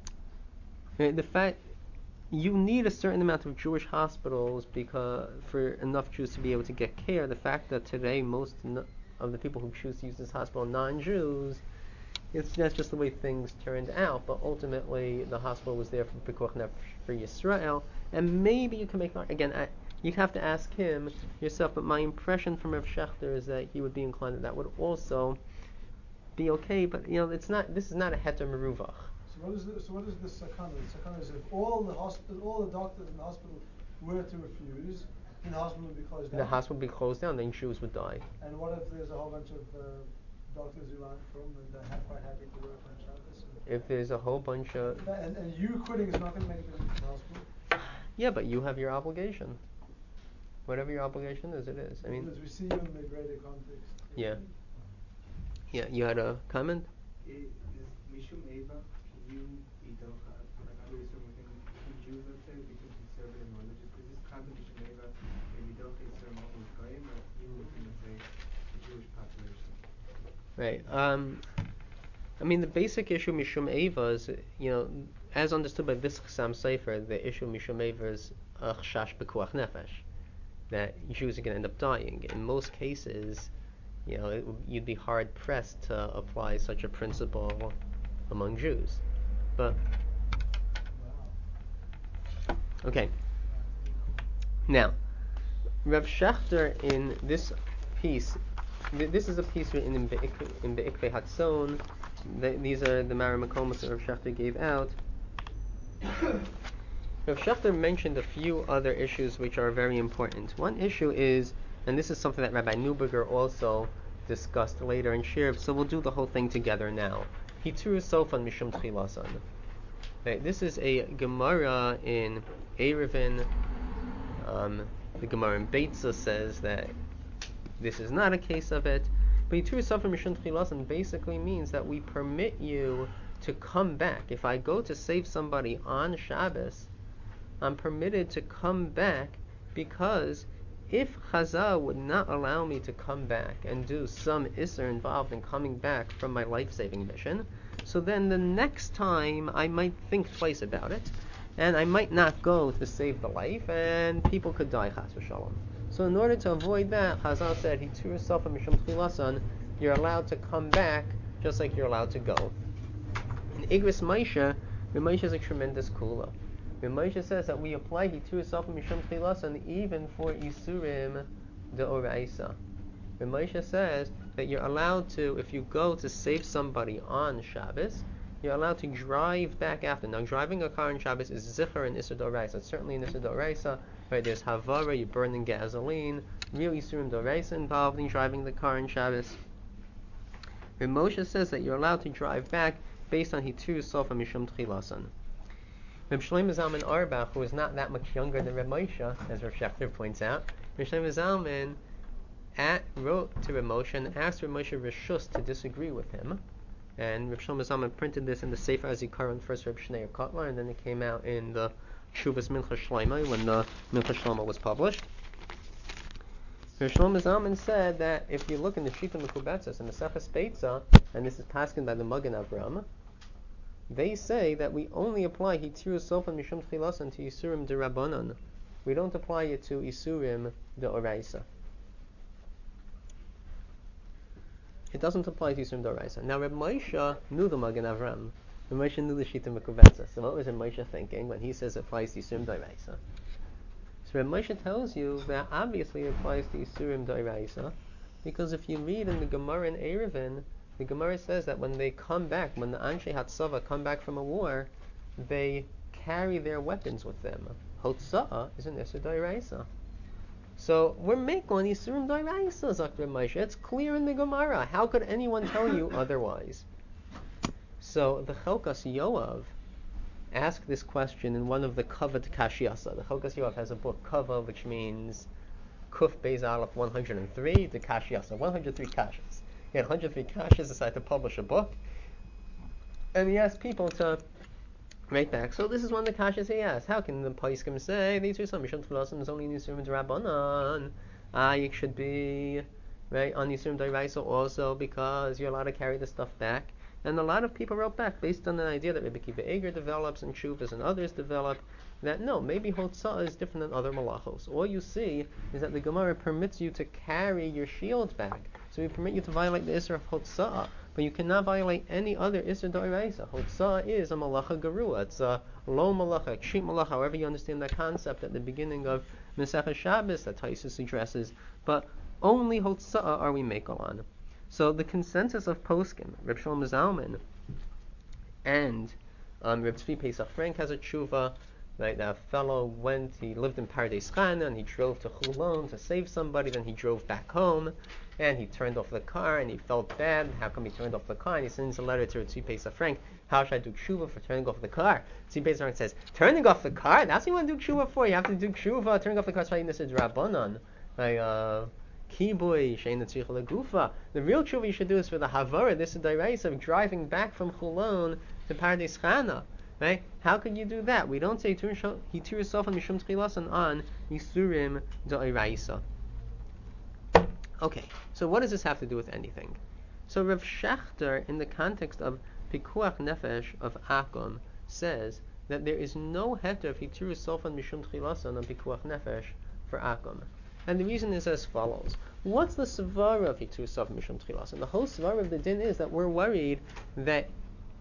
the fact you need a certain amount of Jewish hospitals because for enough Jews to be able to get care. The fact that today most of the people who choose to use this hospital are non-Jews, that's just the way things turned out. But ultimately, the hospital was there for Pekuach Nefesh for Yisrael, and maybe you can make again. You'd have to ask him yourself. But my impression from Rav Schechter is that he would be inclined that would also be okay. But it's not. This is not a heter meruvach. So what is the sakana? The sakana is if all the doctors in the hospital were to refuse, then the hospital would be closed down. The hospital would be closed down, then Jews would die. And what if there's a whole bunch of doctors who aren't from and they're quite happy to work on Shabbos? If there's a whole bunch of and you quitting is not going to make a difference to the hospital. Yeah, but you have your obligation. Whatever your obligation is, it is. I mean, because we see you in the greater context. Yeah. Yeah. You had a comment? Is Mishum Eva? You Idocha, like I would assume within Jews, let's say, between conservative and religious, is this kind of Mishum Eva, if Idocha is certain what was Goyim, or even within, let's say, the Jewish population? Right. I mean, the basic issue Mishum Eva is, as understood by this Chassam Sefer, the issue Mishum Eva is Chash B'Kuach Nefesh, that Jews are going to end up dying. In most cases, you'd be hard pressed to apply such a principle among Jews. But okay. Now, Rav Schechter in this piece, this is a piece written in Be'ikvei Hatzon. These are the Maramakomos that Rav Schechter gave out. Rav Schechter mentioned a few other issues which are very important. One issue is, and this is something that Rabbi Neuberger also discussed later in Shir, so we'll do the whole thing together now. Hitur Sofan Mishum Tchilasan. Right, this is a Gemara in Eruvin. The Gemara in Beitza says that this is not a case of it. But Hitur Sofan Mishum Tchilasan basically means that we permit you to come back. If I go to save somebody on Shabbos, I'm permitted to come back, because if Chazal would not allow me to come back and do some Isser involved in coming back from my life-saving mission, so then the next time I might think twice about it, and I might not go to save the life, and people could die, Chas v'shalom. So in order to avoid that, Chazal said, Hitur yourself and Mishum Tchilasan, you're allowed to come back just like you're allowed to go. In Igris Moshe, Moshe is a tremendous kula. Moshe says that we apply Hitur yourself and Mishum Tchilasan even for Isurim de Oraisa. Moshe says that you're allowed to, if you go to save somebody on Shabbos, you're allowed to drive back after. Now, driving a car on Shabbos is Zichar and Isur d'Oraisa. It's certainly an Isur d'Oraisa, right? There's Havara, you're burning gasoline, real Isurim d'Oraisa involved in driving the car on Shabbos. Moshe says that you're allowed to drive back based on Hitur Sofa Mishum Tchilasan. Reb Shlomo Zalman Auerbach, who is not that much younger than Reb Moshe, as Reb Schechter points out, Reb Shlomo Zalman wrote to Reb Moshe and asked Reb Moshe Rishus to disagree with him. And Reb Shlomo Zalman printed this in the Sefer Azikaron, first Reb Shneur Kotler, and then it came out in the Shuvas Mincha Shlomo when the Mincha Shlomo was published. Reb Shlomo Zalman said that if you look in the Shita Mekubetzes and the Sefer Speitza, and this is paskin by the Magen Avram, they say that we only apply Hitur Sofan Mishum Tchilasan to Isurim de Rabbanon. We don't apply it to Isurim de Oraisa. It doesn't apply to Isurim de Oraisa. Now, Reb Moshe knew the Magen Avram. Reb Moshe knew the Shita Mekubetzes. So what was Reb Moshe thinking when he says it applies to Isurim de Oraisa? So Reb Moshe tells you that obviously it applies to Isurim de Oraisa, because if you read in the Gemara in Eruvin, the Gemara says that when they come back, when the Anshe Hatzava come back from a war, they carry their weapons with them. Hotza'ah is an Isser D'Oraisa. So we're making Isurim D'Oraisa, Zakir Moshe. It's clear in the Gemara. How could anyone tell you otherwise? So the Chelkas Yoav asked this question in one of the Kavod Kashiyasa. The Chelkas Yoav has a book, Kava, which means Kuf Beis Aleph 103, the Kashiyasa, 103 Kashas. He had 103 Kashas, decided to publish a book, and he asked people to write back. So this is one of the Kashas he asked. How can the Paiskim say these are some Mishum Tchilasim is only Yisurim D'Rabbanan? It should be right on Yisurim D'Oraisa also because you're allowed to carry the stuff back. And a lot of people wrote back based on the idea that Rabbi Kiva Eger develops and Shuvas and others develop that no, maybe Hotzah is different than other malachos. All you see is that the Gemara permits you to carry your shield back. So we permit you to violate the Isser of Hotzah, but you cannot violate any other Isser D'Oraisa. Hotzah is a malacha garua. It's a low malacha, a cheap malacha, however you understand that concept at the beginning of Masechah Shabbos that Taisus addresses. But only Hotzah are we makel on. So the consensus of Poskim, Reb Shlomo Zalman, and Reb Tzvi Pesach Frank has a tshuva. Right, that fellow he lived in Pardes Chana, and he drove to Chulon to save somebody. Then he drove back home, and he turned off the car, and he felt bad. How come he turned off the car? And he sends a letter to Tzvi Pesach Frank. How should I do tshuva for turning off the car? Tzvi Pesach Frank says, turning off the car? That's what you want to do tshuva for. You have to do tshuva. Turning off the car is this is Rabbanan. Kiboy, Shein Tzricha Legufa. The real tshuva you should do is for the Havara. This is the Reis of driving back from Chulon to Pardes Chana. Right? How could you do that? We don't say Hitir yourself on Mishum Tchilasan on Yisurim D'Oraisa. Okay, so what does this have to do with anything? So Rav Shachter, in the context of Pikuach Nefesh of Akum, says that there is no heter of Hitir yourself on Mishum Tchilasan on Pikuach Nefesh for Akum. And the reason is as follows. What's the svara of Hitir yourself on Mishum Tchilasan? The whole svara of the din is that we're worried that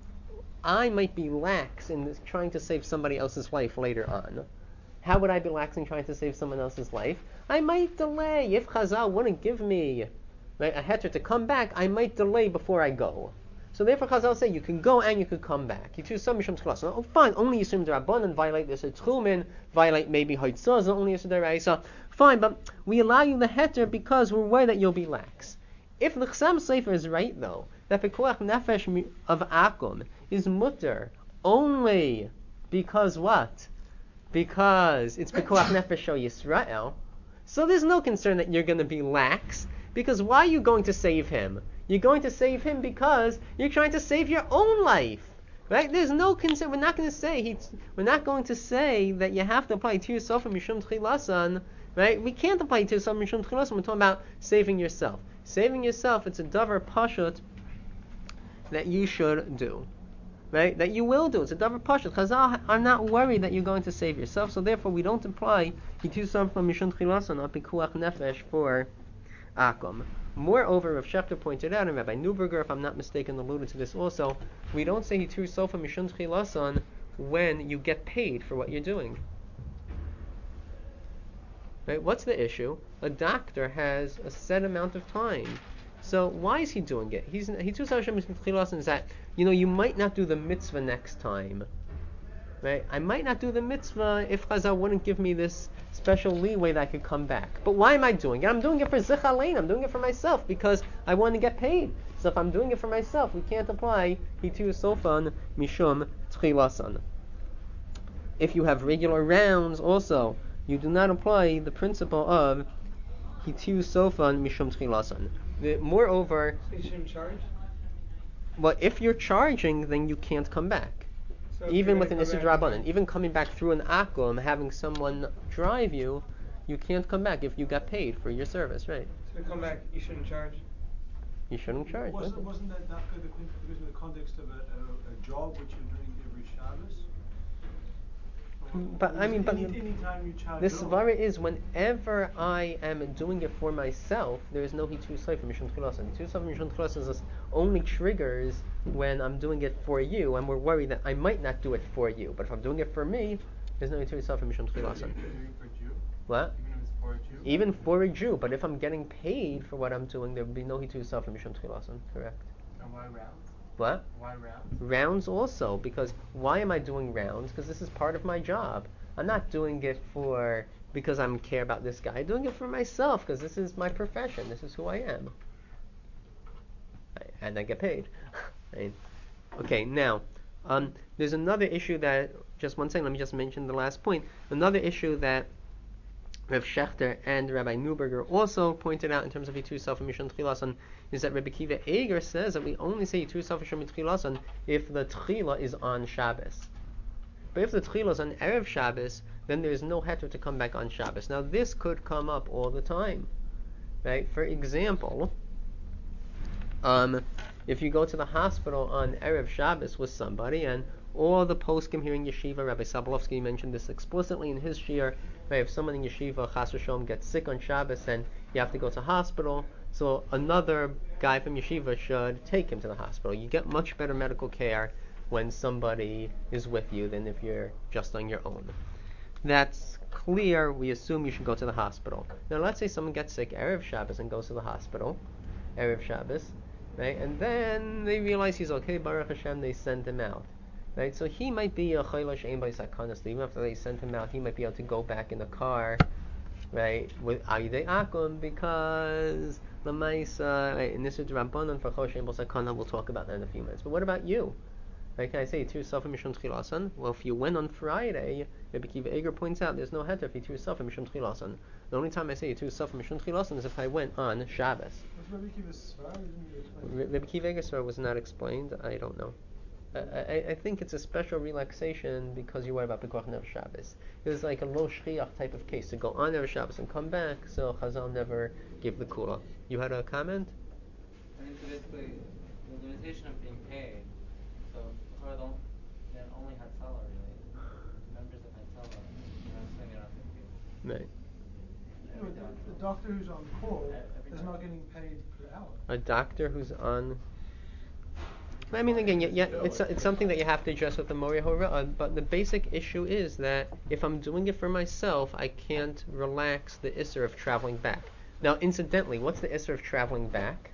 I might be lax in trying to save somebody else's life later on. How would I be lax in trying to save someone else's life? I might delay. If Chazal wouldn't give me a heter to come back, I might delay before I go. So therefore Chazal say you can go and you can come back. You choose some Mishum Tchilasan. Oh fine, only Yisurim D'Rabbanan violate this Tchumen, violate maybe Hotzah, only Yisurim D'Oraisa. Fine, but we allow you the heter because we're worried that you'll be lax. If the Chassam Sefer is right though, that the Pikuach Nefesh of Akum is mutter only because what? Because it's Pikuach Nefesh Shel Yisrael. So there's no concern that you're going to be lax, because why are you going to save him? You're going to save him because you're trying to save your own life. Right? There's no concern. We're not going to say that you have to apply to yourself and Mishum Tchilasan. Right? We can't apply to yourself and Mishum Tchilasan. We're talking about saving yourself. Saving yourself, it's a davar pashut that you should do. Right? That you will do. It's a davar pashut. Chazal are not worried that you're going to save yourself, so therefore we don't apply Hitusam from Mishum Tchilasan or Pikuach Nefesh for Akum. Moreover, Rav Shechter pointed out, and Rabbi Neuberger, if I'm not mistaken, alluded to this also, we don't say Hitusam from Mishum Tchilasan when you get paid for what you're doing. Right? What's the issue? A doctor has a set amount of time. So why is he doing it? He took Hashem is that you might not do the mitzvah next time. Right? I might not do the mitzvah if Chazal wouldn't give me this special leeway that I could come back. But why am I doing it? I'm doing it for Zichalein. I'm doing it for myself because I want to get paid. So if I'm doing it for myself, we can't apply Hitu Sofan Mishum Tchilasan. If you have regular rounds also, you do not apply the principle of Hitiu Sofan Mishum Tchilasan. Moreover, So you shouldn't charge? well, if you're charging, then you can't come back. So Even with an Issur Issur D'Rabbanan, even coming back through an Akum, having someone drive you, you can't come back if you got paid for your service, right? So to come back, you shouldn't charge? You shouldn't charge. Wasn't that because of the context of a job which you're doing every Shabbos? But I mean, Any time you charge. the svara is whenever I am doing it for myself, there is no hitu sefer mishum tchilasan. Hitu sefer mishum tchilasan only triggers when I'm doing it for you, and we're worried that I might not do it for you. But if I'm doing it for me, there's no hitu sefer mishum tchilasan. What? Even for a Jew, but if I'm getting paid for what I'm doing, there would be no hitu sefer mishum tchilasan. Correct. And why rounds? What? Why rounds? Rounds also, because why am I doing rounds? Because this is part of my job. I'm not doing it because I care about this guy. I'm doing it for myself because this is my profession. This is who I am. And I get paid. Right? Okay, now, there's another issue that, just one second, let me just mention the last point. Another issue that Rav Shechter and Rabbi Neuberger also pointed out in terms of Yitur Sofim Mishum Tchilason is that Rabbi Kiva Eger says that we only say Yitur Sofim Mishum Tchilason if the Tchila is on Shabbos. But if the Tchila is on Erev Shabbos, then there is no heter to come back on Shabbos. Now this could come up all the time, right? For example, if you go to the hospital on Erev Shabbos with somebody and all the poskim here in yeshiva, Rabbi Sabalovsky mentioned this explicitly in his shiur, right? If someone in yeshiva, Chas v'sholom, gets sick on Shabbos and you have to go to hospital, so another guy from yeshiva should take him to the hospital. You get much better medical care when somebody is with you than if you're just on your own. That's clear. We assume you should go to the hospital. Now let's say someone gets sick Erev Shabbos and goes to the hospital, Erev Shabbos, right? And then they realize he's okay, Baruch Hashem, they send him out. Right, so he might be a chayla she'ein by sakanas. Even after they sent him out, he might be able to go back in the car, right, with ayidei akum, because lamaisa, right, in this is rabbanon for chayla she'ein by sakana. We'll talk about that in a few minutes. But what about you? Right, can I say Yitur Sofim Mishum Tchilason? Well, if you went on Friday, Rabbi Kiva Eger points out there's no heter for Yitur Sofim Mishum Tchilason. The only time I say Yitur Sofim Mishum Tchilason is if I went on Shabbos. What's Rabbi Kiva's svar? Didn't you explain? Rabbi Kiva Eger's svar was not explained. I don't know. I think it's a special relaxation because you worry about Pekuach Nev Shabbos. It was like a lo shchiach type of case to go on Erev Shabbos and come back, so Chazal never gave the kula. You had a comment? I mean, so basically, the limitation of being paid, so they only had Hatzalah, really. Members of Hatzalah, saying they're not getting paid. Right. The doctor who's on call is not getting paid per hour. A doctor who's on... I mean, again, it's something that you have to address with the Mori Hora'ah, but the basic issue is that if I'm doing it for myself, I can't relax the Isser of traveling back. Now, incidentally, what's the Isser of traveling back?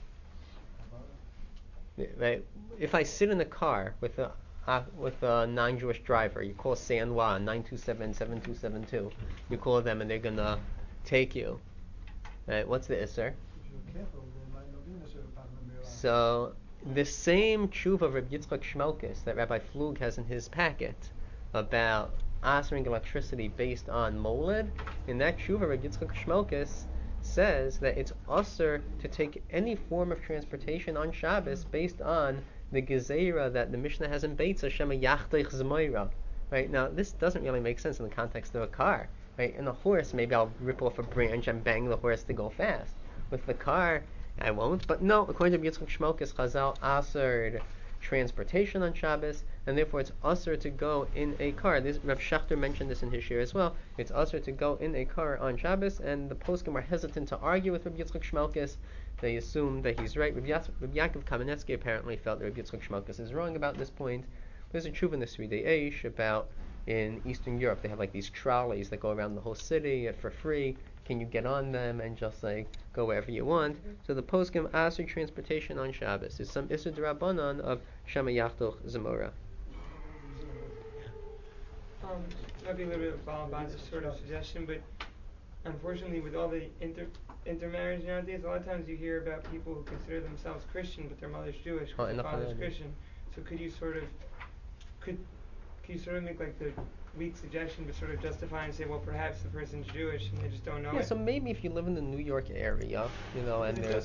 Right? If I sit in a car with a non-Jewish driver, you call Sanwa 927-7272, you call them and they're going to take you. Right? What's the Isser? If you're careful, there might not be an issue of Parliament. So... the same tshuva of Rabbi Yitzchak Shmokis that Rabbi Flug has in his packet about answering electricity based on moled, in that tshuva Rabbi Yitzchak Shmokis says that it's usher to take any form of transportation on Shabbos based on the gezeira that the Mishnah has in Beitza, Shema Yachtech Zmoira. Right, now this doesn't really make sense in the context of a car. Right, in a horse, maybe I'll rip off a branch and bang the horse to go fast. With the car, I won't, but no, according to Yitzchak Shmokis, Chazal asered transportation on Shabbos, and therefore it's aser to go in a car. This Rav Shechter mentioned this in his shiur as well. It's aser to go in a car on Shabbos, and the poskim are hesitant to argue with Rav Yitzchak Shmokis. They assume that he's right. Rav Yaakov Kamenetsky apparently felt that Rav Yitzchak Shmokis is wrong about this point. There's a tshuva in the Sridei Eish about in Eastern Europe they have like these trolleys that go around the whole city for free. Can you get on them and just like go wherever you want? So the poskim aser transportation on Shabbos is some Isser D'Rabbanan of Shema Yachtoch Zemora. Might be a little bit of a follow on this sort of suggestion, but unfortunately with all the intermarriage nowadays, a lot of times you hear about people who consider themselves Christian but their mother's Jewish, because their father's Christian. So could you sort of make like the weak suggestion but sort of justify and say, well, perhaps the person's Jewish and they just don't know it? So maybe if you live in the New York area, and there's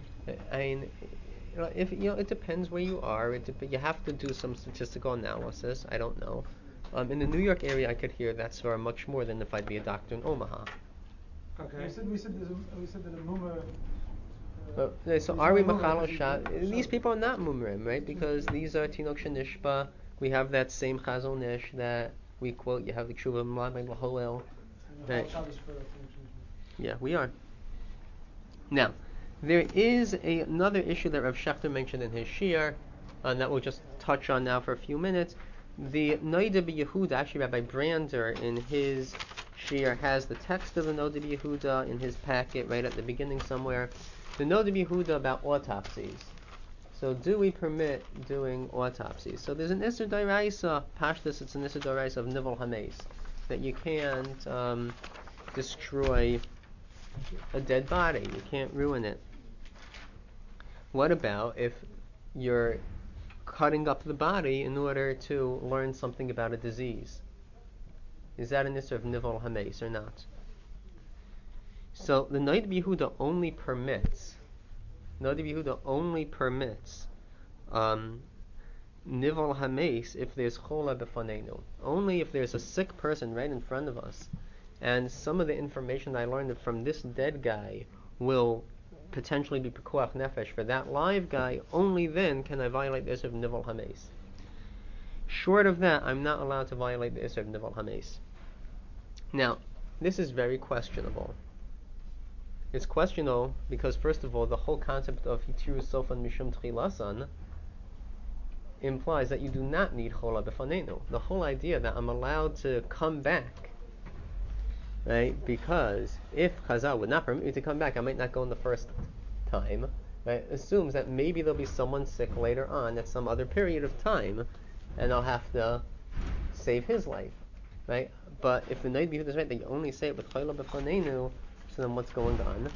it depends where you are. You have to do some statistical analysis. I don't know. In the New York area, I could hear that sort of much more than if I'd be a doctor in Omaha. Okay. We said that a mummer. So are we machal shad? These people are not mumrim, right? Because these are tinok shenishba. We have that same chazon nish that we quote. You have the tshuva ma'amei laholel. Yeah, we are. Now, there is another issue that Rav Shechter mentioned in his shiur, and that we'll just touch on now for a few minutes. The Noda B'Yehuda, actually Rabbi Brander in his shiur has the text of the Noda B'Yehuda in his packet right at the beginning somewhere. The Noda B'Yehuda about autopsies. So do we permit doing autopsies? So there's an Isser D'Oraisa, Pashtus, it's an Isser D'Oraisa of Nivel Hames, that you can't destroy a dead body. You can't ruin it. What about if you're cutting up the body in order to learn something about a disease? Is that an Isser of Nivel Hames or not? So the Noid Yehuda only permits Nivel Hames if there's Chola B'fanenu. Only if there's a sick person right in front of us, and some of the information I learned from this dead guy will potentially be Pekuach Nefesh for that live guy, only then can I violate the Isser of Nivel Hames. Short of that, I'm not allowed to violate the Isser of Nivel Hames. Now, this is very questionable. It's questionable because, first of all, the whole concept of Hitiru Sofan Mishum Tchilasan implies that you do not need Chola B'fanenu. The whole idea that I'm allowed to come back, right? Because if Chazal would not permit me to come back, I might not go in the first time, right? Assumes that maybe there'll be someone sick later on at some other period of time, and I'll have to save his life, right? But if the Noid Yehuda is right that you only say it with Chola B'fanenu, so then what's going on?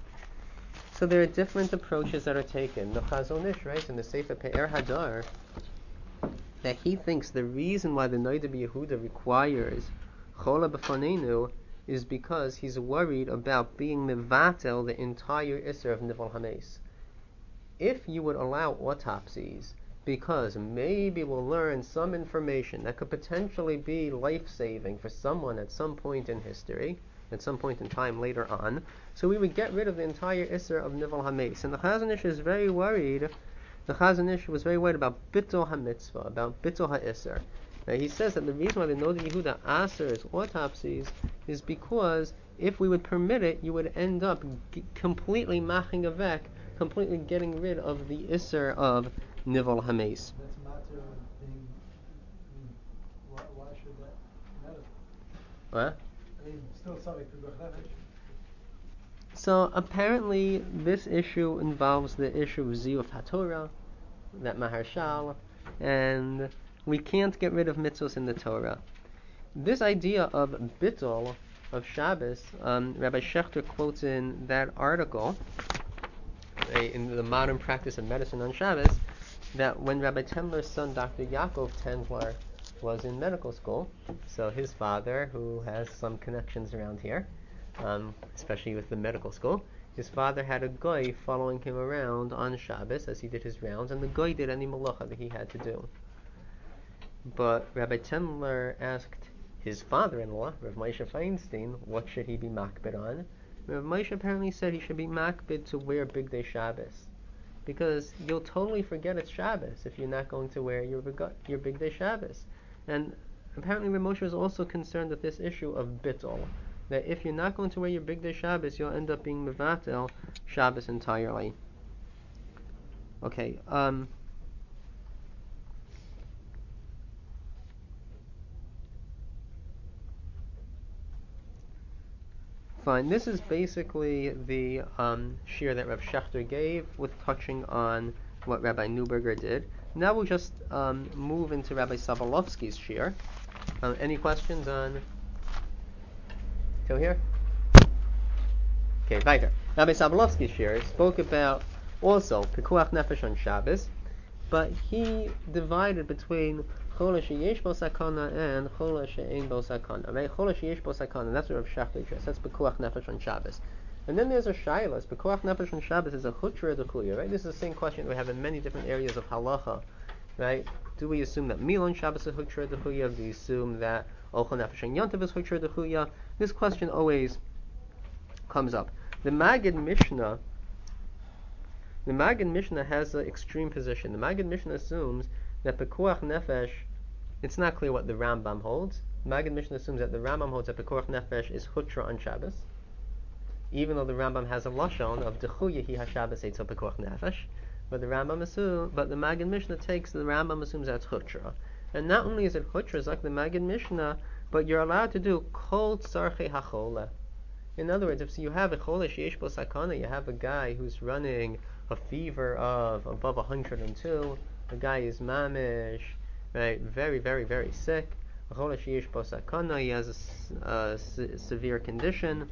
So there are different approaches that are taken. The Chazon Ish writes in the Sefer Pe'er Hadar that he thinks the reason why the Noid Yehuda requires Chola B'fanenu is because he's worried about being mevatel the entire Isser of Nivel Hames. If you would allow autopsies because maybe we'll learn some information that could potentially be life-saving for someone at some point in history, at some point in time later on, so we would get rid of the entire Isser of Nivel Hames. And the Chazon Ish is very worried. The Chazon Ish was very worried about Bittul HaMitzvah, about Bittul HaIsser. Now, he says that the reason why the Noid Yehuda asers autopsies is because if we would permit it, you would end up completely maching avek, completely getting rid of the Isser of Nivel Hames. That's matter being. Why should that matter? What? I mean, still something to Pekuach Nefesh. So apparently this issue involves the issue of Ziyuf HaTorah, that Maharshal, and we can't get rid of mitzvos in the Torah. This idea of bittul, of Shabbos, Rabbi Schechter quotes in that article, in the modern practice of medicine on Shabbos, that when Rabbi Tendler's son, Dr. Yaakov Tendler, was in medical school, so his father, who has some connections around here, especially with the medical school, his father had a goy following him around on Shabbos as he did his rounds, and the goy did any malacha that he had to do. But Rabbi Tendler asked his father-in-law, Rav Moshe Feinstein, what should he be makbid on? Rav Moshe apparently said he should be makbid to wear Bigdei Shabbos, because you'll totally forget it's Shabbos if you're not going to wear your Bigdei Shabbos. And apparently Rav Moshe was also concerned with this issue of bittul, that if you're not going to wear your Bigdei Shabbos, you'll end up being mevatel Shabbos entirely. Okay, fine. This is basically the shir that Rav Schechter gave, with touching on what Rabbi Neuberger did. Now we'll just move into Rabbi Sobolovsky's shir. Any questions on till here? Okay, weiter. Rabbi Sobolovsky's shir spoke about also Pekuach Nefesh on Shabbos, but he divided between Chola sheyesh bo sakana and Chola she'ein bo sakana. Right? Chola sheyesh bo sakana, that's what Rav Schechter says. That's Pekuach Nefesh on Shabbos. And then there's a shayla. Pekuach Nefesh on Shabbos is a chutra dechuya. Right? This is the same question we have in many different areas of halacha. Right? Do we assume that Milon Shabbos is chutra dechuya? Do we assume that Ochel Nefesh and Yontiv is chutra dechuya? This question always comes up. The Maggid Mishnah has an extreme position. The Maggid Mishnah assumes that Pekuach Nefesh, it's not clear what the Rambam holds. Maggid Mishnah assumes that the Rambam holds that Pekuach Nefesh is Hutra on Shabbos, even though the Rambam has a lashon of Dechuya hi HaShabbos Eitzel Pekuach Nefesh. But the Maggid Mishnah takes the Rambam assumes that's Hutra. And not only is it Hutra, it's like the Maggid Mishnah, but you're allowed to do Kol Tzarchei HaChola. In other words, if you have a Chola sheyesh bo sakana, you have a guy who's running a fever of above 102, the guy is mamish, right, very, very, very sick. He has a severe condition.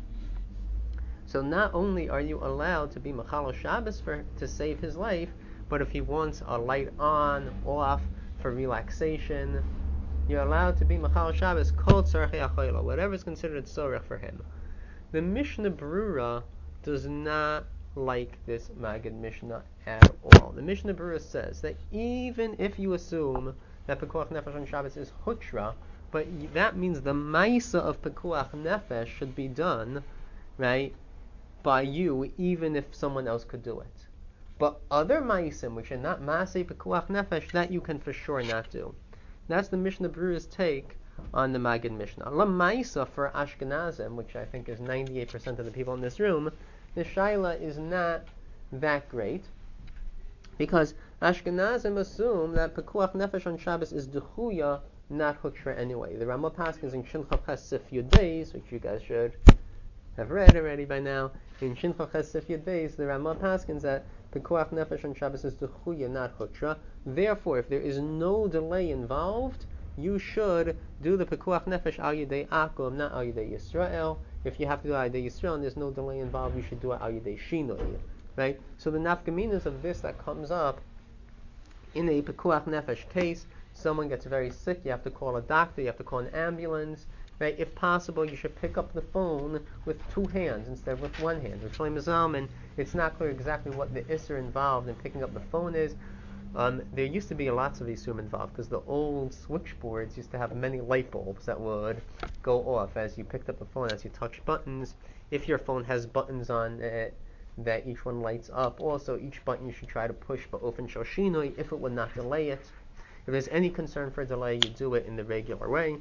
So not only are you allowed to be Machal Shabbos to save his life, but if he wants a light on, off, for relaxation, you're allowed to be Machal Shabbos, Kol Tzarchei HaChoila, whatever is considered tzorech for him. The Mishnah Berurah does not like this Maggid Mishnah at all. The Mishnah Berurah says that even if you assume that Pekuach Nefesh on Shabbos is Hutra, but that means the Maisa of Pekuach Nefesh should be done, right, by you, even if someone else could do it. But other Maisim, which are not Masei Pekuach Nefesh, that you can for sure not do. That's the Mishnah Berurah's take on the Maggid Mishnah. La Maisa for Ashkenazim, which I think is 98% of the people in this room, the Shaila is not that great, because Ashkenazim assume that Pekuach Nefesh on Shabbos is Dechuya, not Hutra anyway. The Ramah Paskins in Shin Chaf Sif Yud Beis, which you guys should have read already by now, in Shin Chaf Sif Yud Beis, the Ramah Paskins that Pekuach Nefesh on Shabbos is Dechuya, not Hutra. Therefore, if there is no delay involved, you should do the Pekuach Nefesh al Yedei Akum, not al Yedei Yisrael. If you have to do al Yedei Yisrael and there's no delay involved, you should do it al Yedei Shinoi. Right? So the nafkaminas of this that comes up in a Pekuach Nefesh case, someone gets very sick, you have to call a doctor, you have to call an ambulance. Right? If possible, you should pick up the phone with two hands instead of with one hand. With Shlomo Zalman, it's not clear exactly what the Isser involved in picking up the phone is. There used to be lots of Isurim involved because the old switchboards used to have many light bulbs that would go off as you picked up the phone, as you touched buttons. If your phone has buttons on it that each one lights up, also each button you should try to push ba'ofen shel shinoi if it would not delay it. If there's any concern for delay, you do it in the regular way.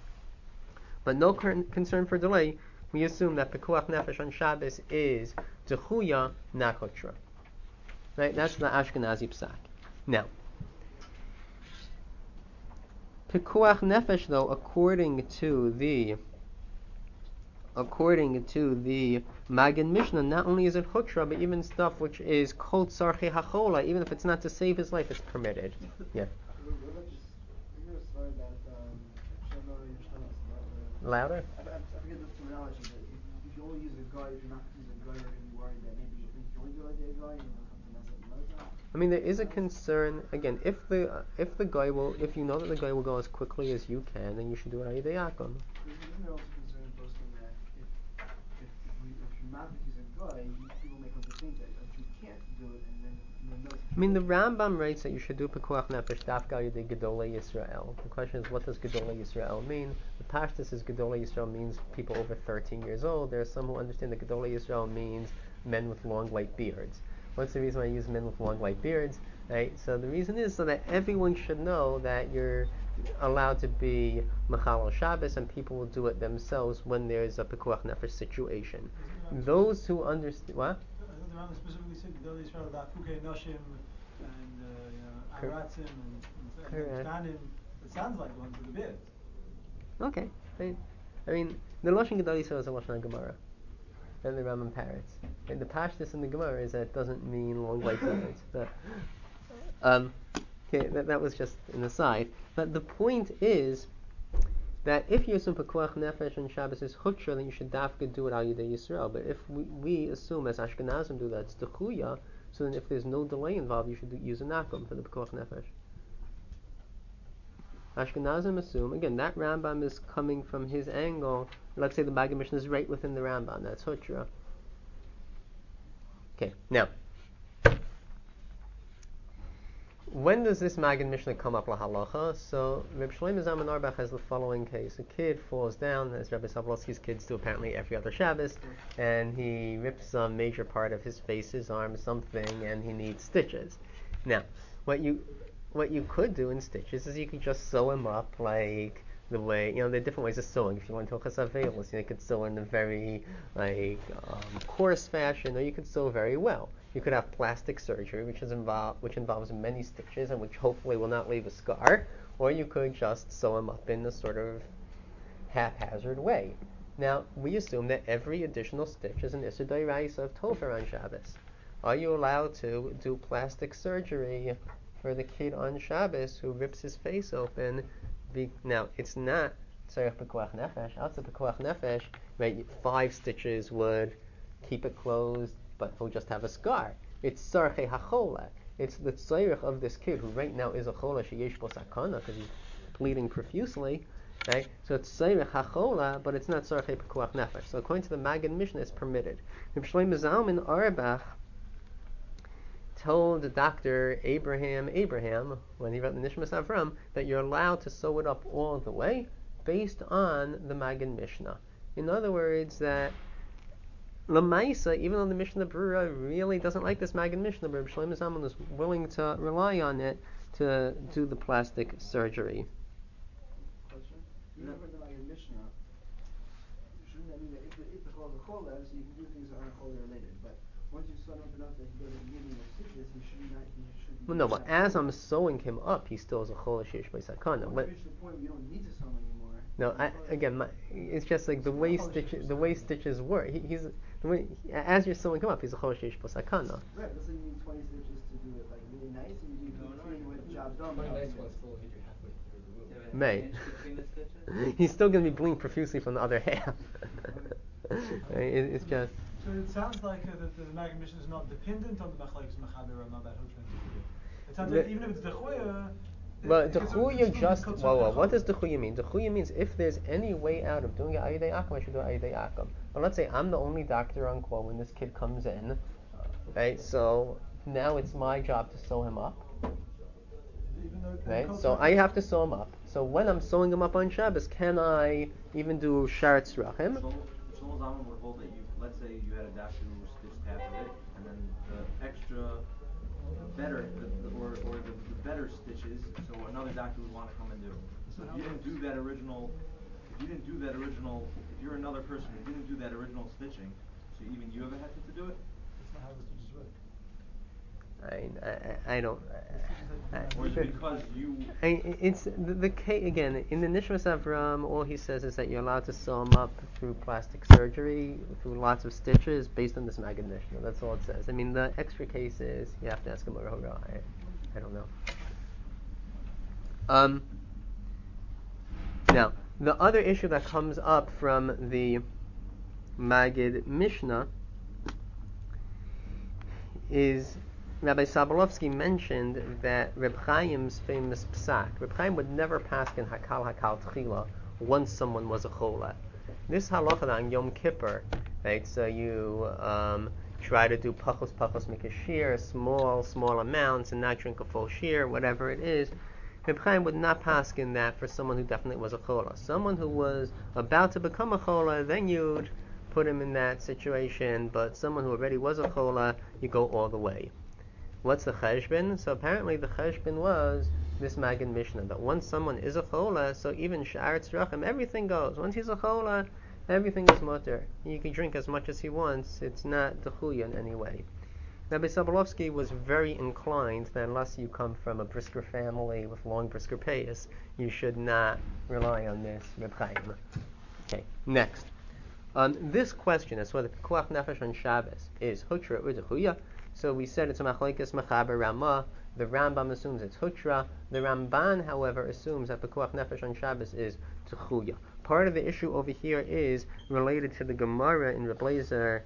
But no concern for delay, we assume that Pekuach Nefesh on Shabbos is Dechuya, not Hutra. Right? That's the Ashkenazi Psak. Now, Pekuach Nefesh, though, according to the Maggid Mishnah, not only is it Hutra, but even stuff which is Kol Tzarchei HaChola, even if it's not to save his life, it's permitted. Yeah. Louder? I forget the terminology, but if you only use a guy, if you're not using a guy, you're going to be worried that maybe if you only do like a guy, you're going to come to mess up another time. I mean, there is a concern, again, if the guy will, if you know that the guy will go as quickly as you can, then you should do it al Yedei Akum. Isn't there also concern posting that if you're not using a guy, people may come to think that you can't do it, and then I mean, the Rambam writes that you should do Pekuach Nefesh Dafka al Yedei Gedolei Yisrael. The question is, what does Gedolei Yisrael mean? The Pashtus is Gedolei Yisrael means people over 13 years old. There are some who understand that Gedolei Yisrael means men with long white beards. What's the reason why I use men with long white beards? Right? So the reason is so that everyone should know that you're allowed to be Machal Shabbos, and people will do it themselves when there's a Pekuach Nefesh situation. Those who understand... What? The Rambam specifically said Gedolei Yisrael about Fukei Noshim and Aratzim and Tanim. It sounds like ones with the beard. Okay. I mean, the Lashon Gedolei Yisrael is a Lashon Gemara. And the Rambam parrots. And the Pashtus in the Gemara is that it doesn't mean long white beards. Okay, that was just an aside. But the point is that if you assume Pekuach Nefesh and Shabbos is Hutra, then you should dafka do it al Yedei Yisrael. But if we assume, as Ashkenazim do, that it's Dechuya, so then if there's no delay involved, you should use a Nakum for the Pekuach Nefesh. Ashkenazim assume, again, that Rambam is coming from his angle. Let's say the Maggid Mishnah is right within the Rambam. That's Hutra. Okay, now, when does this Maggid Mishnah come up lahalacha? So Reb Shlomo Zalman Auerbach has the following case. A kid falls down, as Rabbi Sobolowski's kids do apparently every other Shabbos, and he rips a major part of his face, his arm, something, and he needs stitches. Now, what you could do in stitches is you could just sew him up like the way, there are different ways of sewing. If you want to Chasavelos, you could sew in a very coarse fashion, or you could sew very well. You could have plastic surgery, which involves many stitches and which hopefully will not leave a scar, or you could just sew them up in a sort of haphazard way. Now, we assume that every additional stitch is an Issur D'Oraisa of Topher on Shabbos. Are you allowed to do plastic surgery for the kid on Shabbos who rips his face open? Now, it's not tzarech pekuach nefesh. Outside pekuach nefesh, right, 5 stitches would keep it closed, but he'll just have a scar. It's tzarech hachola. It's the tzarech of this kid who right now is a chola sheyesh bo sakana because he's bleeding profusely. Right? So it's tzarech hachola, but it's not tzarech pekuach nefesh. So according to the Maggid Mishnah, it's permitted. Reb Shlomo Zalman Auerbach told Dr. Abraham, when he wrote the Nishmas Avram, that you're allowed to sew it up all the way based on the Maggid Mishnah. In other words, that Lamaisa, even though the Mishnah Berurah really doesn't like this Maggid Mishnah, but Reb Shlomo Zalman is willing to rely on it to do the plastic surgery. Question? Even for the Maggid Mishnah, shouldn't that mean that if the chol is a chol, so you can do things that aren't chol related, but once you've sewn up enough that he doesn't need any more stitches, he should be. Well, no, but as I'm sewing him up, he still is a chol sheyesh bo sakana. Once you reach the point where you don't need to sew him anymore. No, it's just like the way stitches work. As you're sewing him up, he's a chol sheyesh bo sakana. Right, let's say you need 20 stitches to do it like really nice, and you do 15 with the job done. Nice ones still hit you halfway through the room. May. Between the stitches? He's still going to be bleeding profusely from the other half. It's just. So it sounds like the Maggid Mishnah is not dependent on the machlokes Mechaber Rama about Hutra and Dechuya. It sounds like even if it's Dechuya. Well, Dechuya just. Whoa, what does Dechuya mean? Dechuya means if there's any way out of doing it Ayidei Akum, I should do Ayidei Akum. But let's say I'm the only doctor on call when this kid comes in, right? So now it's my job to sew him up. Right? So I have to sew him up. So when I'm sewing him up on Shabbos, can I even do Sharetz Rachim? Shlomo Zalman would hold that let's say you had a doctor who stitched half of it, and then the extra better, the better stitches, so another doctor would want to come and do. So if you're another person who didn't do that original stitching, so even you ever had to do it? That's not how the stitches work. I don't. Or is it because you? It's the case again in the Nishmas Avram. All he says is that you're allowed to sew him up through plastic surgery, through lots of stitches, based on this Maggid Mishnah. That's all it says. I mean, the extra cases you have to ask him. I don't know. Now, the other issue that comes up from the Maggid Mishnah is Rabbi Sabalovsky mentioned that Reb Chaim's famous psak. Reb Chaim would never paskin hakal tchila once someone was a chola. This halacha on Yom Kippur, right? So you try to do pachos mikashir, small amounts, and not drink a full shir, whatever it is. Reb Chaim would not paskin that for someone who definitely was a chola. Someone who was about to become a chola, then you'd put him in that situation. But someone who already was a chola, you go all the way. What's the cheshbon? So apparently the cheshbon was this Maggid Mishnah, that once someone is a chola, so even Sha'aretz Rachim, everything goes. Once he's a chola, everything is mutter. He can drink as much as he wants. It's not dechuya in any way. Rabbi Sobolovsky was very inclined that unless you come from a brisker family with long brisker payas, you should not rely on this Reb Chaim. Okay, next. This question is whether Pekuach Nefesh on Shabbos is Hutra or Dechuya. So we said it's a Machlokes Mechaber Rama. The Rambam assumes it's Hutra. The Ramban, however, assumes that Pekuach Nefesh on Shabbos is Techuya. Part of the issue over here is related to the Gemara in Reb Lezer,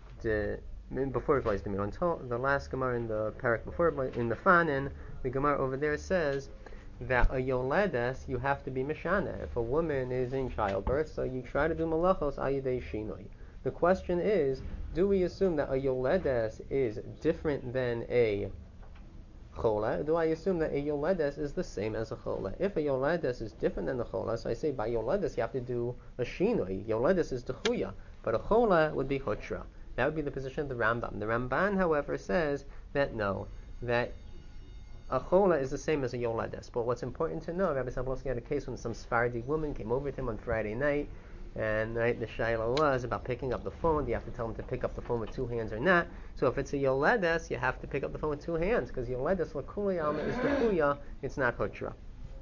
before Reb Lezer, until the last Gemara in the parak before, in the Fanin, the Gemara over there says that a yoledes you have to be mishana. If a woman is in childbirth, so you try to do malachos ayidei shinoi. The question is, do we assume that a yoledes is different than a chola? Do I assume that a yoledes is the same as a chola? If a yoledes is different than a chola, so I say by yoledes you have to do a shinoi. Yoledes is techuya, but a chola would be hutra. That would be the position of the Rambam. The Ramban, however, says that no, that a chola is the same as a yoledes. But what's important to know, Rabbi Sablowski had a case when some Sephardi woman came over to him on Friday night, and right, the shaila was about picking up the phone. Do you have to tell him to pick up the phone with two hands or not? So if it's a yoledes, you have to pick up the phone with two hands, because yoledes l'kuli alma is techuya, it's not hutra.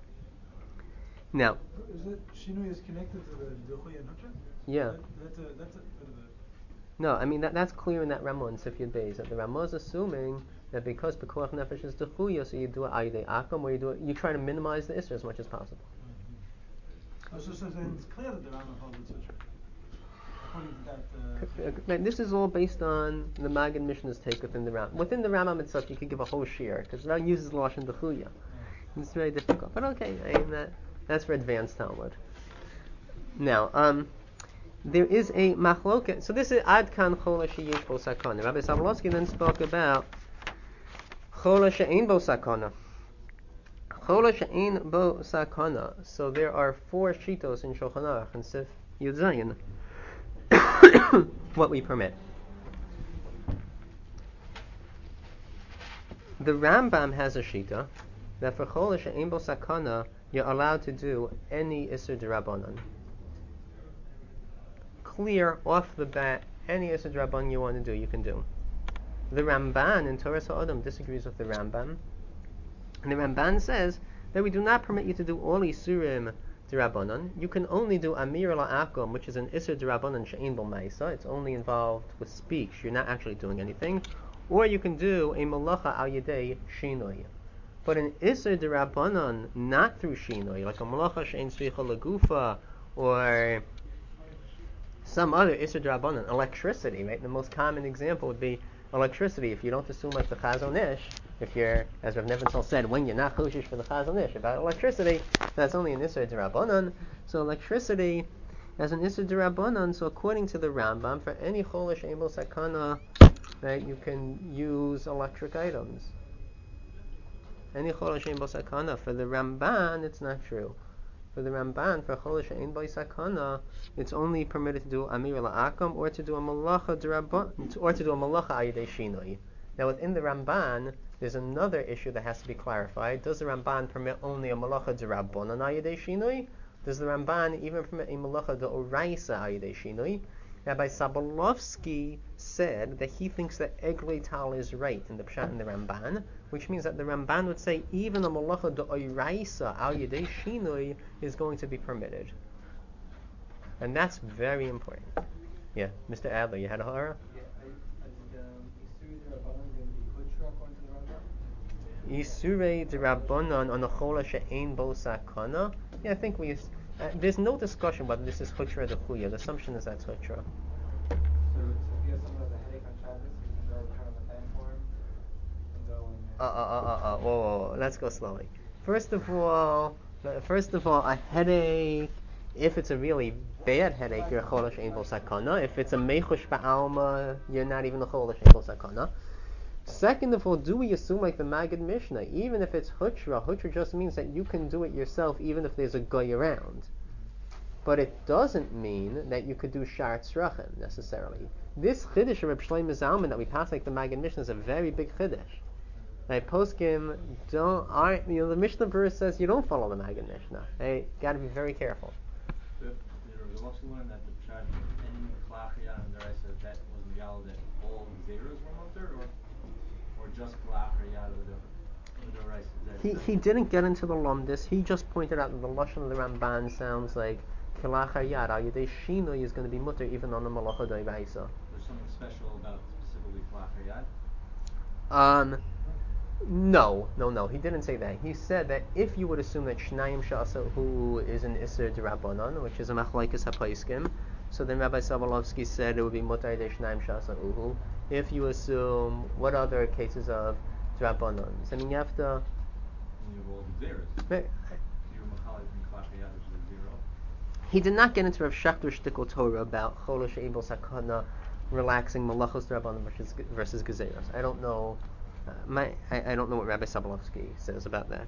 Now, is it shinui is connected to the dechuya and hutra? Yeah. That's a bit of a. No, I mean that's clear in that Ramah in Sif Yud Beis, that the Ramah is assuming that because Pekuach Nefesh is Dechuya, so you do it Ayidei Akam, or you try to minimize the Isser as much as possible. So then it's clear that the Rambam holds it's true. According to that. This is all based on the Maggid Mishnah's take within the Rambam. Within the Rambam itself, you could give a whole shir because it uses Lashon Dechuya. It's very difficult, but okay. I mean that's for advanced Talmud. Now, there is a machloket. So this is Ad Kan Chola Sheyesh Bo Sakana. Rabbi Sabalovsky then spoke about Chola She'ein Bo Sakana. Chola She'ein Bo Sakana. So there are 4 shitos in Shulchan Aruch and Sif Yud Zayin. What we permit. The Rambam has a shita that for Chola She'ein Bo Sakana you're allowed to do any Isser D'Rabbanan. Clear off the bat, any Isser D'Rabbanan you want to do, you can do. The Ramban in Torah Ha'adam disagrees with the Rambam. And the Ramban says that we do not permit you to do all Isurim D'Rabbanan. You can only do Amir La'akom, which is an Isser D'Rabbanan She'ein Bo Ma'isa. It's only involved with speech. You're not actually doing anything. Or you can do a Malacha Al Yedei Shinoi. But an Isser D'Rabbanan, not through Shinoi, like a Malacha She'ein Tzricha Lagufa, or some other Isser D'Rabbanan, electricity, right? The most common example would be electricity. If you don't assume like the Chazon Ish, if you're, as Rav Nebenzahl said, when you're not choshish for the Chazon Ish about electricity, that's only an Isser D'Rabbanan. So electricity as an Isser D'Rabbanan, so according to the Rambam, for any Chola She'ein Bo Sakana, right, you can use electric items. Any Chola She'ein Bo Sakana. For the Ramban, it's not true. For the Ramban, for Chola She'ein Bo Sakana, it's only permitted to do Amir La'akam, or to do a Malacha D'Rabbanan, or to do a Malacha Ayidei Shinoi. Now within the Ramban, there's another issue that has to be clarified. Does the Ramban permit only a Malacha D'Rabbanan Ayidei Shinoi? Does the Ramban even permit a Malacha D'Oraisa Ayidei Shinoi? Rabbi Sabalovsky said that he thinks that Eglei Tal is right in the Pshat in the Ramban, which means that the Ramban would say even a Malacha D'Oraisa Al Yedei Shinoi is going to be permitted. And that's very important. Yeah, Mr. Adler, you had a horror? Yeah, Isurei D'Rabbanan on the Chola She'ein Bo Sakana. Yeah, I think there's no discussion whether this is Hutra or Dechuya. The assumption is that's Hutra. So if you have someone with a headache on Shabbos, you can go turn on the fan for him and go and... Whoa, let's go slowly. First of all, a headache, if it's a really bad headache, you're a Chola She'ein Bo Sakana. If it's a Mechush Ba'alma, you're not even a Chola She'ein Bo Sakana. Second of all, do we assume like the Maggid Mishnah, even if it's Hutra just means that you can do it yourself even if there's a guy around. But it doesn't mean that you could do Shar Tzrachim necessarily. This Chiddush of Reb Shlomo Zalman that we pass like the Maggid Mishnah is a very big Chiddush. Like poskim the Mishnah verse says you don't follow the Maggid Mishnah. You got to be very careful. The also learned that the Pshat in Klachiyah and the rest of that was Miyal that all Zeros were mutter, or just Klachiyah with the rice. He didn't get into the Lomdis. He just pointed out that the Lashon of the Ramban sounds like Klachiyah Al Yedei Shinoi is going to be mutter even on the Malacha D'Oraisa. There's something special about specifically Klachiyah? No. He didn't say that. He said that if you would assume that Shnayim Sha'asahu is an Isser D'Rabbanan, which is a Machlokes HaPoskim, so then Rabbi Sabalovsky said it would be Mutar de Shnayim Sha'asahu. If you assume, what other cases of D'Rabbanans? I mean, you have to... You have all the zeros. Right. You're Machalek and Klachiyah, which is a zero. He did not get into Rav Shechter Shtickle Torah about Chola She'ein Bo Sakana relaxing Malachos D'Rabbanan versus Gezeros. I don't know... I don't know what Rabbi Sabalovsky says about that.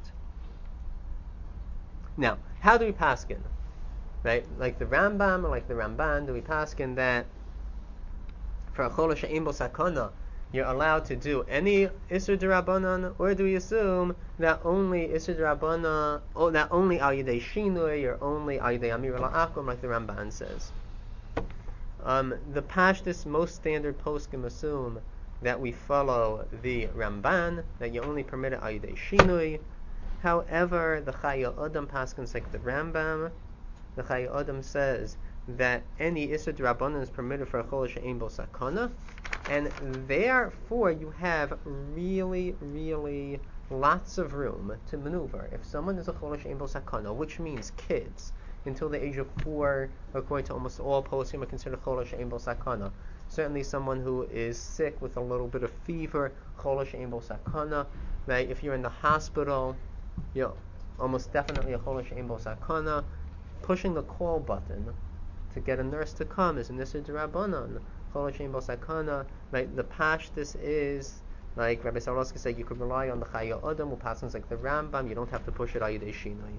Now, how do we paskin? Right? Like the Rambam or like the Ramban, do we paskin that for a Chola She'ein Bo Sakana you're allowed to do any Isser D'Rabbanan, or do we assume that only Isser D'Rabbanan, or that only Al Yedei Shinoi, or only Al Yedei Amir La'akom, like the Ramban says? The Pashtus, most standard poskim assume that we follow the Ramban, that you only permit it Al Yedei Shinoi. However, the Chayei Adam paskins like the Rambam. The Chayei Adam says that any Issa D'Rabbanan is permitted for a Chol She'ein Bo Sakana, and therefore you have really, really lots of room to maneuver. If someone is a Chol She'ein Bo Sakana, which means kids, until the age of 4, according to almost all poskim, are considered Chol She'ein Bo Sakana. Certainly someone who is sick with a little bit of fever, Chol She'ein Bo Sakana, right? If you're in the hospital, you're almost definitely a Chol She'ein Bo Sakana. Pushing the call button to get a nurse to come is an Issa D'Rabbanan, Chol She'ein Bo Sakana, right? The pashtus is, like Rabbi Sarosky said, you could rely on the Chaya Adam, who passes like the Rambam, you don't have to push it Ayidei Shinoi.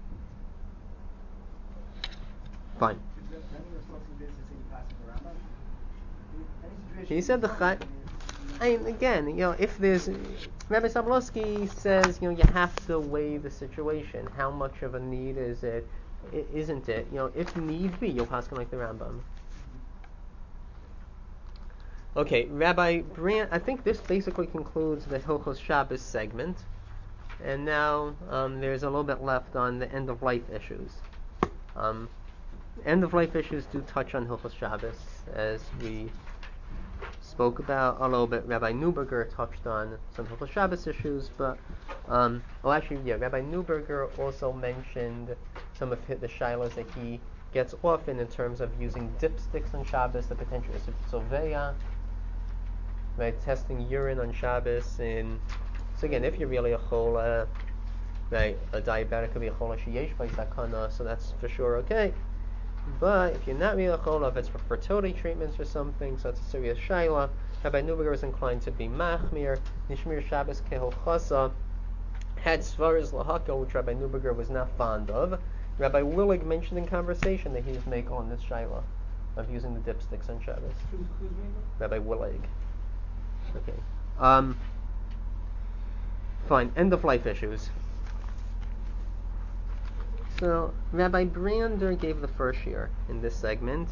Fine. He said the again, if there's Rabbi Sablowski says, you have to weigh the situation. How much of a need is it? Isn't it? If need be, you'll pass like the Rambam. Okay, Rabbi Brand. I think this basically concludes the Hilchos Shabbos segment, and now there's a little bit left on the end of life issues. End of life issues do touch on Hilchos Shabbos, as we spoke about a little bit. Rabbi Neuberger touched on some Hilchos Shabbos issues, but Rabbi Neuberger also mentioned some of the shilas that he gets often in terms of using dipsticks on Shabbos, the potential of Soveya, right? Testing urine on Shabbos, so again, if you're really a chol, right, a diabetic could be a chol sheyesh by sakana, so that's for sure okay. But if you're not really a chol, if it's for fertility treatments or something, so it's a serious shaila. Rabbi Neuberger is inclined to be machmir. Nishmir Shabbos kehochasa had svaras lahaka, which Rabbi Neuberger was not fond of. Rabbi Willig mentioned in conversation that he was making on this shaila of using the dipsticks on Shabbos. Who's Rabbi Willig. Okay. Fine. End of life issues. So Rabbi Brander gave the first year in this segment.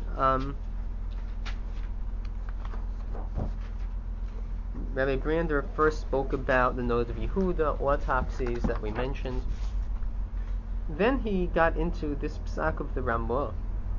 Rabbi Brander first spoke about the Nod of Yehuda, autopsies that we mentioned. Then he got into this psak of the Ramah.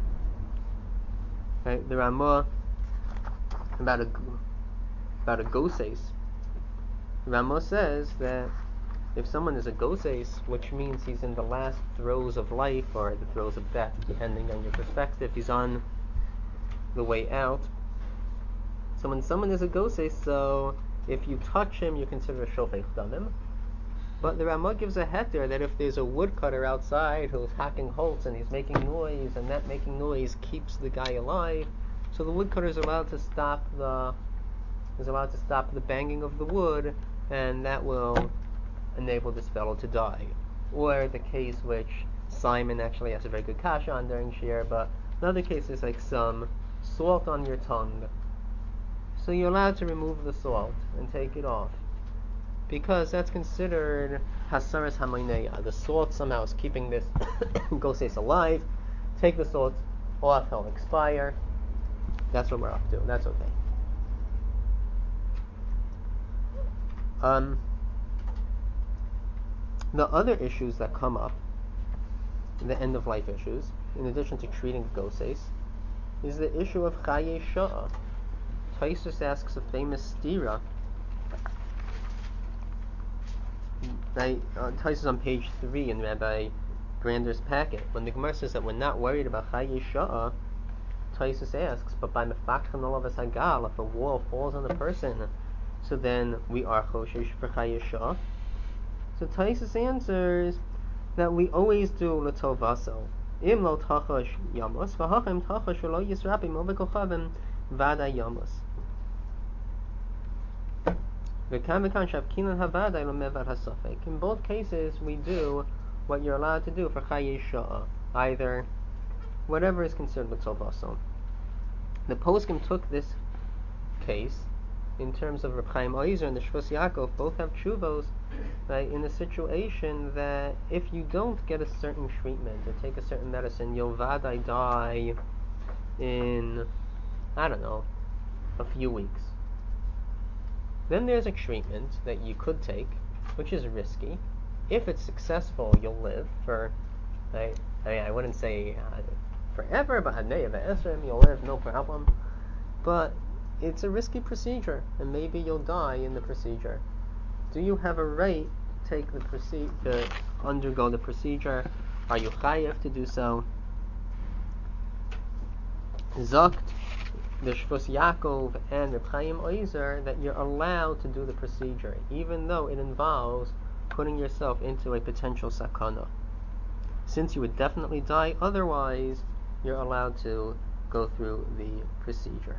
Right, the Ramah about a goses. Ramah says that if someone is a goses, which means he's in the last throes of life or the throes of death, depending on your perspective, he's on the way out. So when someone is a goses, so if you touch him, you consider a shofech damim. But the Ramah gives a heter that if there's a woodcutter outside who's hacking holes and he's making noise, and that making noise keeps the guy alive, so the woodcutter is allowed to stop the banging of the wood, and that will enable this fellow to die. Or the case which Simon actually has a very good kasha on during Shir, but another case is like some salt on your tongue. So you're allowed to remove the salt and take it off, because that's considered hasaras hamayneya. The salt somehow is keeping this goses alive. Take the salt off, he'll expire. That's what we're up to. That's okay. The other issues that come up, the end of life issues, in addition to treating goses, is the issue of chaye sha'ah. Taisus asks a famous stira. Taisus on page 3 in Rabbi Brander's packet. When the Gemara says that we're not worried about chaye sha'ah, Taisus asks, but by mefakhan olav hagal, if a wall falls on a person, so then we are choshesh for chaye sha'ah. So Taisus answers that we always do l'tovaso. Im lo tachash yamos, v'hachem tachash lo yisrapim ovekochavim vada yamos. In both cases, we do what you're allowed to do for chaye sha'ah, either whatever is considered l'tovaso. The poskim took this case in terms of Reb Chaim Oizer and the Shvus Yaakov. Both have tshuvos, right, in a situation that if you don't get a certain treatment or take a certain medicine, you'll vadai die in, a few weeks. Then there's a treatment that you could take, which is risky. If it's successful, you'll live for, I wouldn't say forever, but you'll live no problem. But it's a risky procedure, and maybe you'll die in the procedure. Do you have a right to undergo the procedure? Are you chayav to do so? Zokt the Shvus Yaakov and Reb Chaim Oizer that you're allowed to do the procedure, even though it involves putting yourself into a potential sakana. Since you would definitely die otherwise, you're allowed to go through the procedure.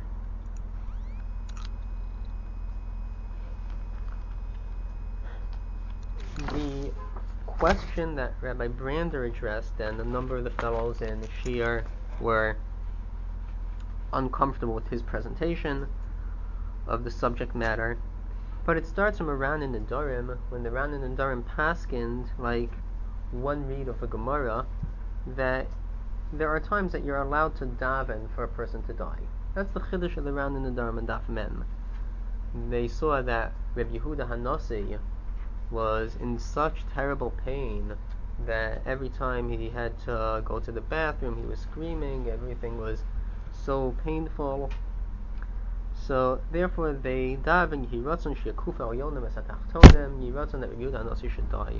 The question that Rabbi Brander addressed, and a number of the fellows in the Shir were uncomfortable with his presentation of the subject matter, but it starts from around in the Nedarim, when the Ran in the Nedarim paskind, like one read of a Gemara, that there are times that you're allowed to daven for a person to die. That's the chiddush of the Ran in the Nedarim and Daf Mem. They saw that Reb Yehuda Hanasi was in such terrible pain that every time he had to go to the bathroom, he was screaming. Everything was so painful. So therefore they daven Yiratzon sheyakufa al yonim es hatachtonim, Yiratzon that Reb Yehuda Hanasi should die.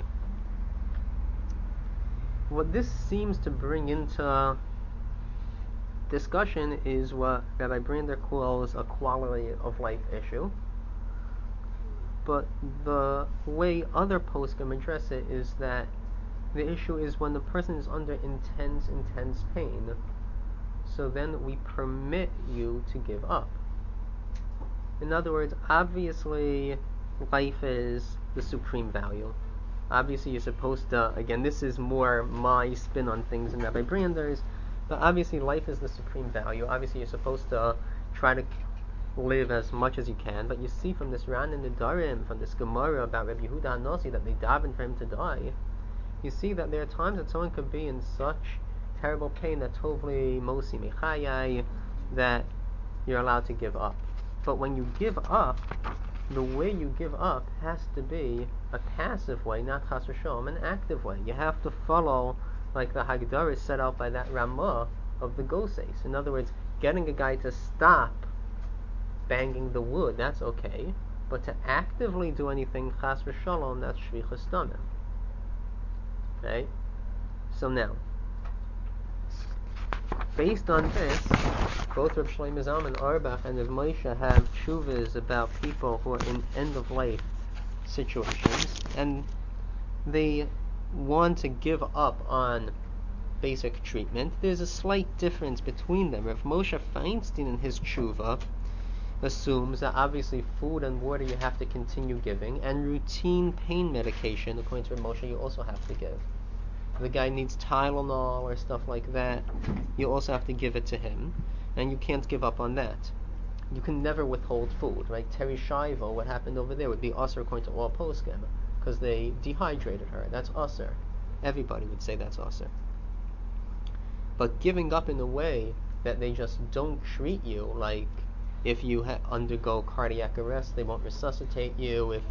What this seems to bring into discussion is what Rabbi Brander calls a quality of life issue. But the way other poskim address it is that the issue is when the person is under intense pain. So then we permit you to give up. In other words, obviously life is the supreme value. Obviously you're supposed to, again, this is more my spin on things than Rabbi Brander's, but obviously life is the supreme value. Obviously you're supposed to try to live as much as you can, but you see from this Ran in the Nedarim, from this Gemara about Reb Yehuda Hanasi that they daven for him to die, you see that there are times that someone could be in such terrible pain that tovli mosi mechayai, that you're allowed to give up. But when you give up, the way you give up has to be a passive way, not chas v'sholom, an active way. You have to follow like the Haggadah set out by that Ramah of the Goses. In other words, getting a guy to stop banging the wood, that's okay, but to actively do anything chas v'sholom, that's shvichas damim. Right? So now, based on this, both Rav Shlomo Zalman Auerbach and Rav Moshe have tshuvas about people who are in end-of-life situations, and they want to give up on basic treatment. There's a slight difference between them. Rav Moshe Feinstein in his tshuva assumes that obviously food and water you have to continue giving, and routine pain medication, according to Rav Moshe, you also have to give. If the guy needs Tylenol or stuff like that, you also have to give it to him, and you can't give up on that. You can never withhold food, right? Terry Shivo, what happened over there would be usher according to all poskim, because they dehydrated her. That's usher. Everybody would say that's usher. But giving up in a way that they just don't treat you, like if you undergo cardiac arrest, they won't resuscitate you. If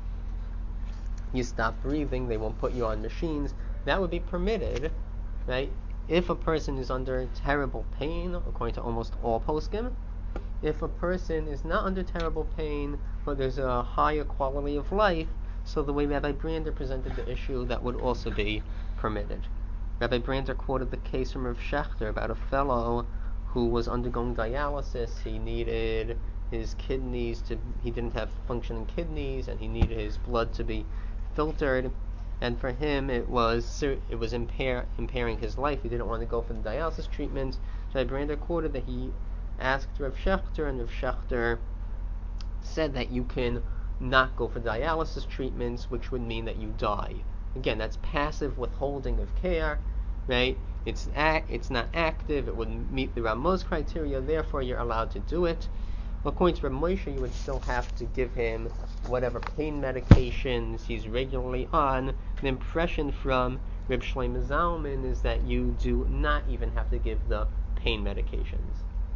you stop breathing, they won't put you on machines. That would be permitted, right? If a person is under terrible pain, according to almost all poskim. If a person is not under terrible pain, but there's a higher quality of life, so the way Rabbi Brander presented the issue, that would also be permitted. Rabbi Brander quoted the case from Rav Shechter about a fellow who was undergoing dialysis. He needed his kidneys he didn't have functioning kidneys, and he needed his blood to be filtered, and for him it was impairing his life. He didn't want to go for the dialysis treatment. So Brander quoted that he asked Rav Shechter, and Rav Shechter said that you can not go for dialysis treatments, which would mean that you die. Again, that's passive withholding of care, right? It's not active. It wouldn't meet the Ramah's criteria. Therefore, you're allowed to do it. According to Rav Moshe, you would still have to give him whatever pain medications he's regularly on. The impression from Reb Shlomo Zalman is that you do not even have to give the pain medications.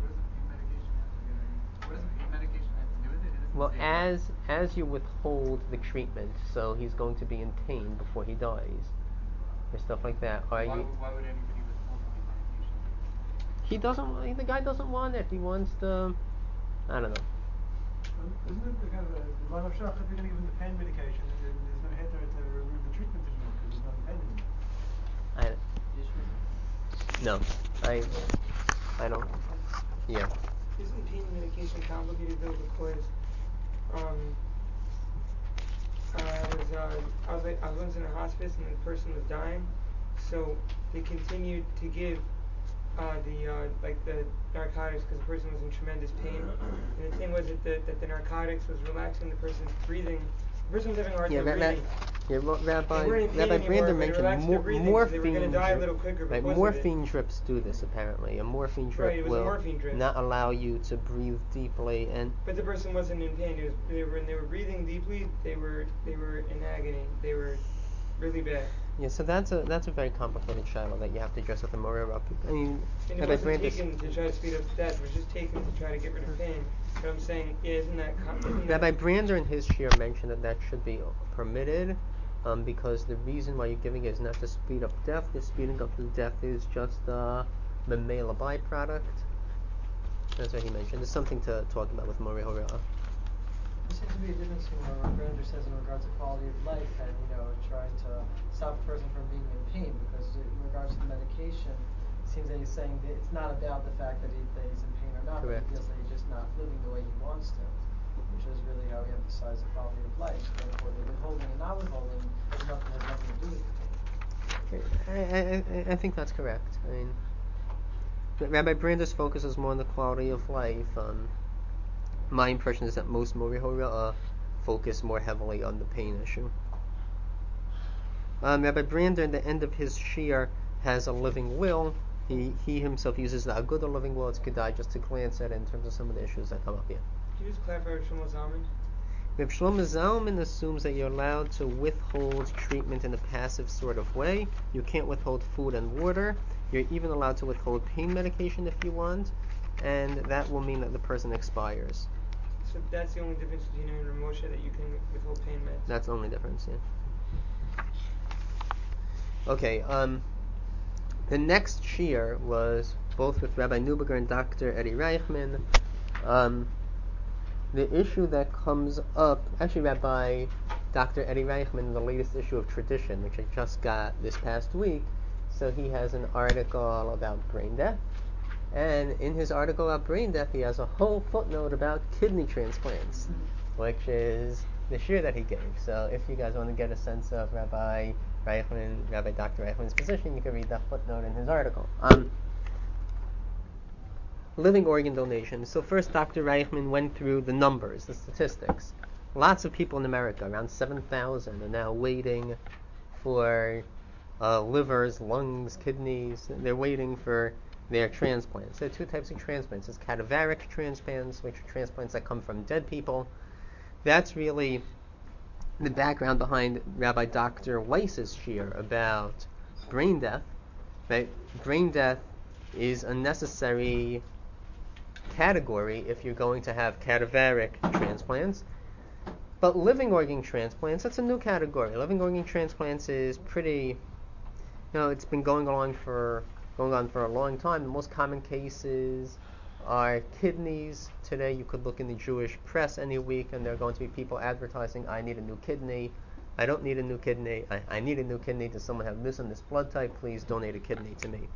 What does the pain medication have to do with it? Well, as you withhold the treatment, so he's going to be in pain before he dies, or stuff like that. Why would anybody withhold the pain medication? He doesn't. The guy doesn't want it. He wants the. I don't know. Isn't it the kind of if you're going to give him the pain medication, there's no heter to remove the treatment anymore because there's no pain anymore. I don't. Yeah. Isn't pain medication complicated though because I was once in a hospice and the person was dying, so they continued to give the narcotics because the person was in tremendous pain. And the thing was that the narcotics was relaxing the person's breathing. The person was having a hard time breathing. Rabbi Brander mentioned morphine. Right, morphine drips do this apparently. A morphine drip will morphine drip. not allow you to breathe deeply, But the person wasn't in pain. They were breathing deeply. They were in agony. They were really bad. Yeah, so that's a very complicated shadow that you have to address with the Morera. I mean, and it wasn't taken to try to speed up death. It was just taken to try to get rid of pain. But I'm saying, isn't that Rabbi Brander in his shir mentioned that should be permitted, because the reason why you're giving it is not to speed up death. The speeding up of death is just the male byproduct. That's what he mentioned. There's something to talk about with Moreh Horah. There seems to be a difference in what Brander says in regards to quality of life and, trying to stop a person from being in pain, because in regards to the medication, it seems that he's saying that it's not about the fact that he's in pain or not, Correct. but he feels that he's just not living the way he wants to, which is really how he emphasized the quality of life. Therefore, the withholding and not withholding has nothing to do with pain. I think that's correct. I mean, Rabbi Brander's focus is more on the quality of life. My impression is that most Moreh Horah focus more heavily on the pain issue. Rabbi Brander, at the end of his shir, has a living will. He himself uses the Agudah living will. It's Kedai just to glance at it in terms of some of the issues that come up here. Can you just clarify Rav Shlomo Zalman? Rav Shlomo Zalman assumes that you're allowed to withhold treatment in a passive sort of way. You can't withhold food and water. You're even allowed to withhold pain medication if you want, and that will mean that the person expires. So that's the only difference between you and Moshe, that you can withhold pain meds? That's the only difference, yeah. Okay, the next shir was both with Rabbi Neuberger and Dr. Eddie Reichman. The issue that comes up, actually Rabbi Dr. Eddie Reichman, the latest issue of Tradition, which I just got this past week, so he has an article about brain death, and in his article about brain death he has a whole footnote about kidney transplants, which is the shir that he gave. So if you guys want to get a sense of Rabbi Dr. Reichman's position, you can read that footnote in his article. Living organ donation. So first Dr. Reichman went through the numbers, the statistics. Lots of people in America, around 7,000, are now waiting for livers, lungs, kidneys. They're waiting for their transplants. There are two types of transplants. There's cadaveric transplants, which are transplants that come from dead people. That's really the background behind Rabbi Dr. Weiss's shir about brain death. Right? Brain death is a necessary category if you're going to have cadaveric transplants. But living organ transplants, that's a new category. Living organ transplants is pretty, it's been going on for a long time. The most common cases are kidneys. Today you could look in the Jewish press any week and there are going to be people advertising, I need a new kidney, I don't need a new kidney, I need a new kidney, does someone have this and this blood type, please donate a kidney to me.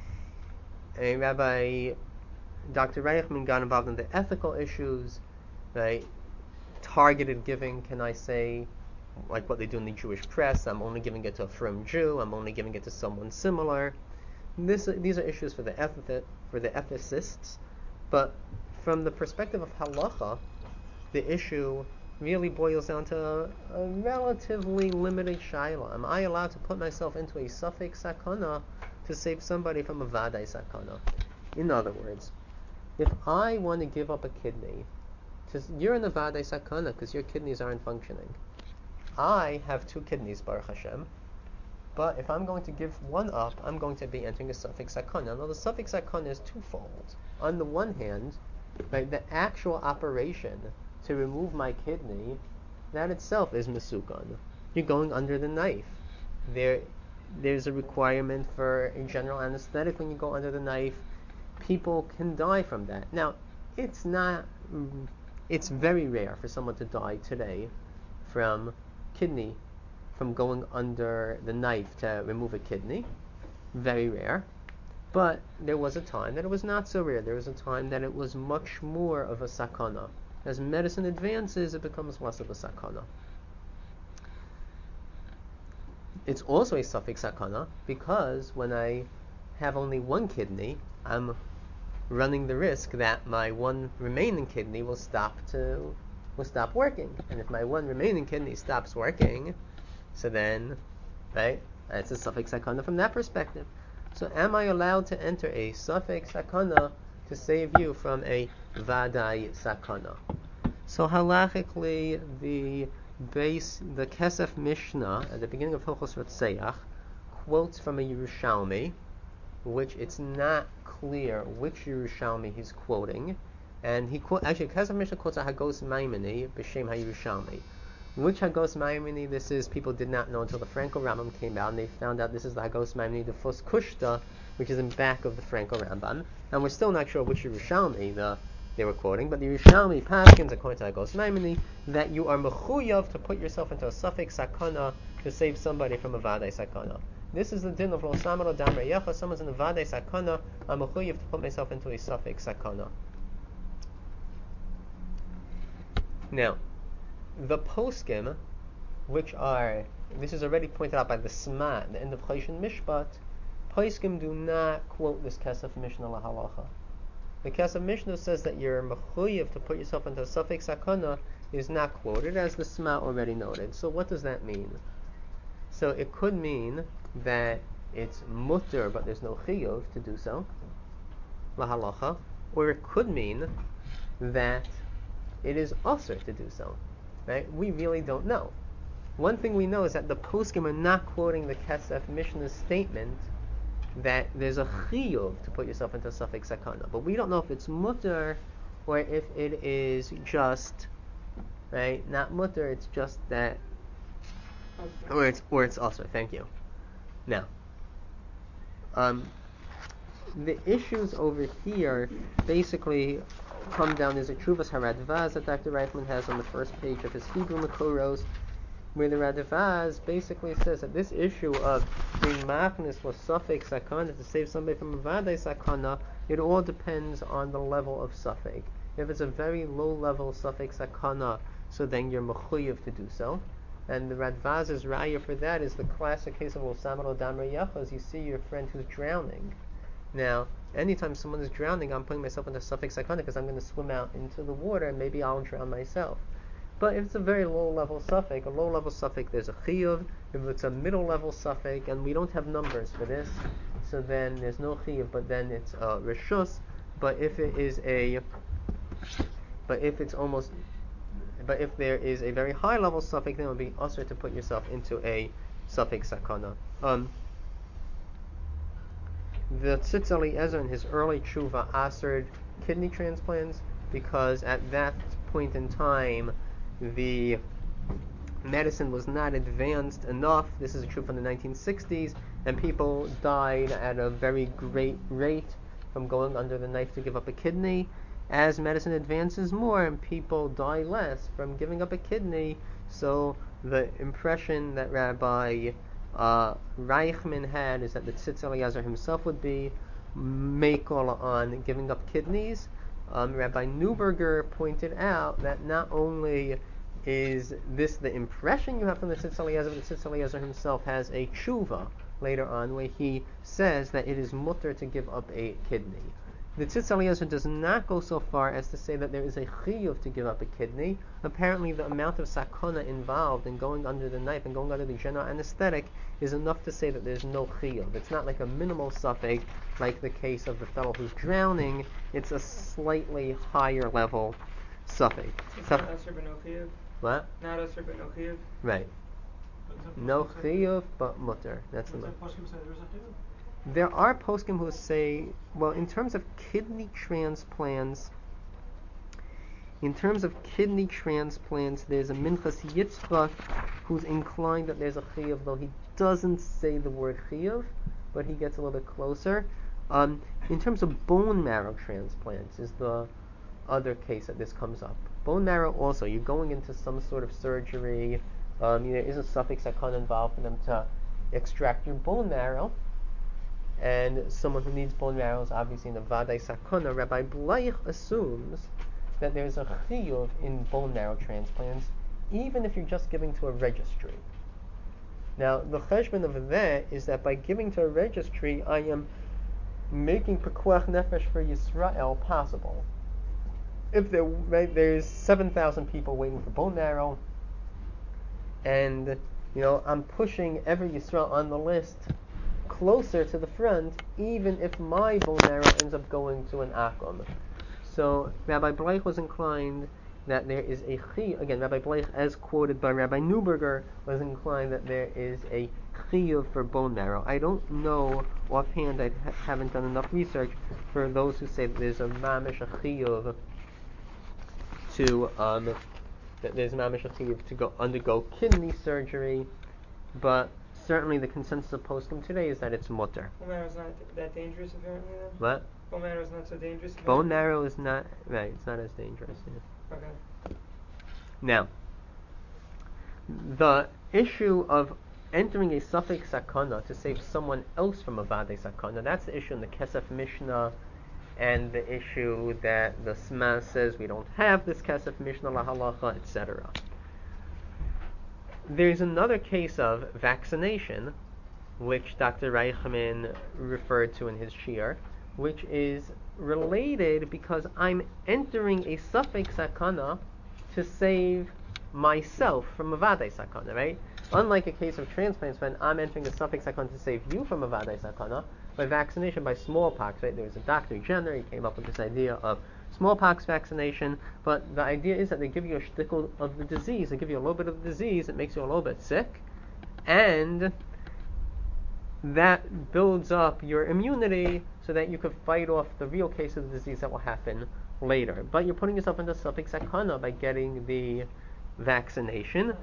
And Rabbi Dr. Reichman got involved in the ethical issues, right? Targeted giving, can I say, like what they do in the Jewish press, I'm only giving it to a frum Jew, I'm only giving it to someone similar. These are issues for the ethicists, but from the perspective of halacha, the issue really boils down to a relatively limited shaila. Am I allowed to put myself into a suffix sakana to save somebody from a vadai sakana? In other words, if I want to give up a kidney, you're in a vadai sakana because your kidneys aren't functioning. I have 2 kidneys, Baruch Hashem, but if I'm going to give one up, I'm going to be entering a suffix sakana. Now the suffix sakana is twofold. On the one hand, right, the actual operation to remove my kidney, that itself is masukan. You're going under the knife. There's a requirement for a general anesthetic when you go under the knife. people can die from that. Now, it's not. It's very rare for someone to die today from going under the knife to remove a kidney. Very rare. But there was a time that it was not so rare. There was a time that it was much more of a sakana. As medicine advances, it becomes less of a sakana. It's also a suffix sakana because when I have only one kidney, I'm running the risk that my one remaining kidney will stop working. And if my one remaining kidney stops working, so then, right, it's a suffix sakana from that perspective. So am I allowed to enter a suffix sakana to save you from a vadai sakana? So halachically, the Kesef Mishnah at the beginning of Hilchos Rotzeach quotes from a Yerushalmi, which it's not clear which Yerushalmi he's quoting, and Kesef Mishnah quotes a Hagos Maimoni b'shem HaYerushalmi. Which Hagos Maimoni this is, people did not know until the Franco Rambam came out, and they found out this is the Hagos Maimoni, the Fus Kushta, which is in back of the Franco Rambam, and we're still not sure which Yerushalmi they were quoting, but the Yerushalmi Paskins, according to Hagos Maimoni, that you are mechuyav to put yourself into a suffix sakana to save somebody from a vadai sakana. This is the din of lo samar adam reyecha. Someone's in a vadai sakana, I'm mechuyav to put myself into a suffix sakana. Now, the poskim, this is already pointed out by the Sma, the end of Choshen Mishpat, poskim do not quote this Kesef Mishnah lahalacha. The Kesef Mishnah says that you're mechuyev to put yourself into a suffix sakana is not quoted, as the Sma already noted. So what does that mean? So it could mean that it's mutter, but there's no chiyuv to do so, lahalacha, or it could mean that it is asur to do so. Right? We really don't know. One thing we know is that the poskim are not quoting the Kesef Mishnah's statement that there's a chiyuv to put yourself into suffix sakana, but we don't know if it's mutter or if it is just, right, not mutter, it's just that, or it's asur. Thank you. Now, the issues over here basically come down. There's a Truvas Haradvaz that Dr. Reifman has on the first page of his Hebrew Makoros, where the Radvaz basically says that this issue of being machnis was suffix sakana to save somebody from a vadai sakana, it all depends on the level of suffix. If it's a very low level suffix sakana, so then you're mechuyev to do so. And the Radvaz's raya for that is the classic case of Osamar Damar Yachaz. You see your friend who's drowning. Now, anytime someone is drowning, I'm putting myself into suffix sakana because I'm going to swim out into the water and maybe I'll drown myself. But if it's a very low-level suffix, there's a chiyuv. If it's a middle-level suffix, and we don't have numbers for this, so then there's no chiyuv, but then it's reshus. But if there is a very high-level suffix, then it would be asur to put yourself into a suffix sakana. The Tzitz Eliezer in his early tshuva asered kidney transplants because at that point in time the medicine was not advanced enough. This is a truth from the 1960s, and people died at a very great rate from going under the knife to give up a kidney. As medicine advances more and people die less from giving up a kidney, so the impression that Rabbi Reichman had is that the Tzitz Eliezer himself would be meikol on giving up kidneys. Rabbi Neuberger pointed out that not only is this the impression you have from the Tzitz Eliezer, but the Tzitz Eliezer himself has a tshuva later on where he says that it is mutter to give up a kidney. The Tzitz Eliezer does not go so far as to say that there is a chiyuv to give up a kidney. Apparently the amount of sakana involved in going under the knife and going under the general anesthetic is enough to say that there's no chiyuv. It's not like a minimal suffix like the case of the fellow who's drowning. It's a slightly higher level suffix. It's not asur but no chiyuv? What? Not asur but no chiyuv? Right. No chiyuv but mutter. That's the one. There are poskim who say, well, in terms of kidney transplants, there's a Minchas Yitzchak who's inclined that there's a chiyuv, though he doesn't say the word chiyuv, but he gets a little bit closer. in terms of bone marrow transplants is the other case that this comes up. Bone marrow also, you're going into some sort of surgery. There is a suffix sakana involved for them to extract your bone marrow. And someone who needs bone marrow is obviously in a vadai sakana. Rabbi Bleich assumes that there's a chiyuv in bone marrow transplants, even if you're just giving to a registry. Now, the cheshbon of that is that by giving to a registry, I am making pekuach nefesh for Yisrael possible. If there's 7,000 people waiting for bone marrow, and I'm pushing every Yisrael on the list closer to the front, even if my bone marrow ends up going to an akum. So Rabbi Bleich was inclined that there is a chiyuv. Again, Rabbi Bleich, as quoted by Rabbi Neuberger, was inclined that there is a chiyuv for bone marrow. I don't know offhand. I haven't done enough research for those who say that there's a mamish a chiyuv to go undergo kidney surgery, but certainly the consensus of poskim today is that it's mutter. Bone marrow is not that dangerous, apparently, then? What? Bone marrow is not so dangerous? Bone marrow is not, right, it's not as dangerous. Yeah. Okay. Now, the issue of entering a suffix sakana to save someone else from a vadei sakana, that's the issue in the Kesef Mishnah, and the issue that the Sma says we don't have this Kesef Mishnah la halacha, etc. There's another case of vaccination, which Dr. Reichman referred to in his shiur, which is related because I'm entering a suffix sakana to save myself from a vadei sakana, right? Unlike a case of transplants, when I'm entering a suffix sakana to save you from a vadei sakana, by vaccination, by smallpox, right? There was a Dr. Jenner, he came up with this idea of smallpox vaccination, but the idea is that they give you a shtickle of the disease, they give you a little bit of the disease, it makes you a little bit sick, and that builds up your immunity so that you could fight off the real case of the disease that will happen later. But you're putting yourself into suffix sakana by getting the vaccination.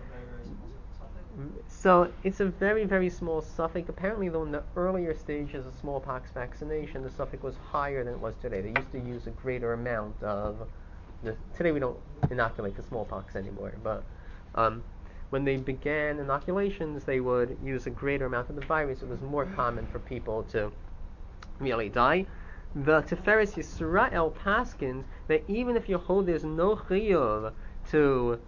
So it's a very, very small suffix. Apparently, though, in the earlier stages of smallpox vaccination, the suffix was higher than it was today. They used to use a greater amount of today we don't inoculate the smallpox anymore, but when they began inoculations, they would use a greater amount of the virus. It was more common for people to really die. The Tiferes Yisrael paskins that even if you hold there's no chiyuv to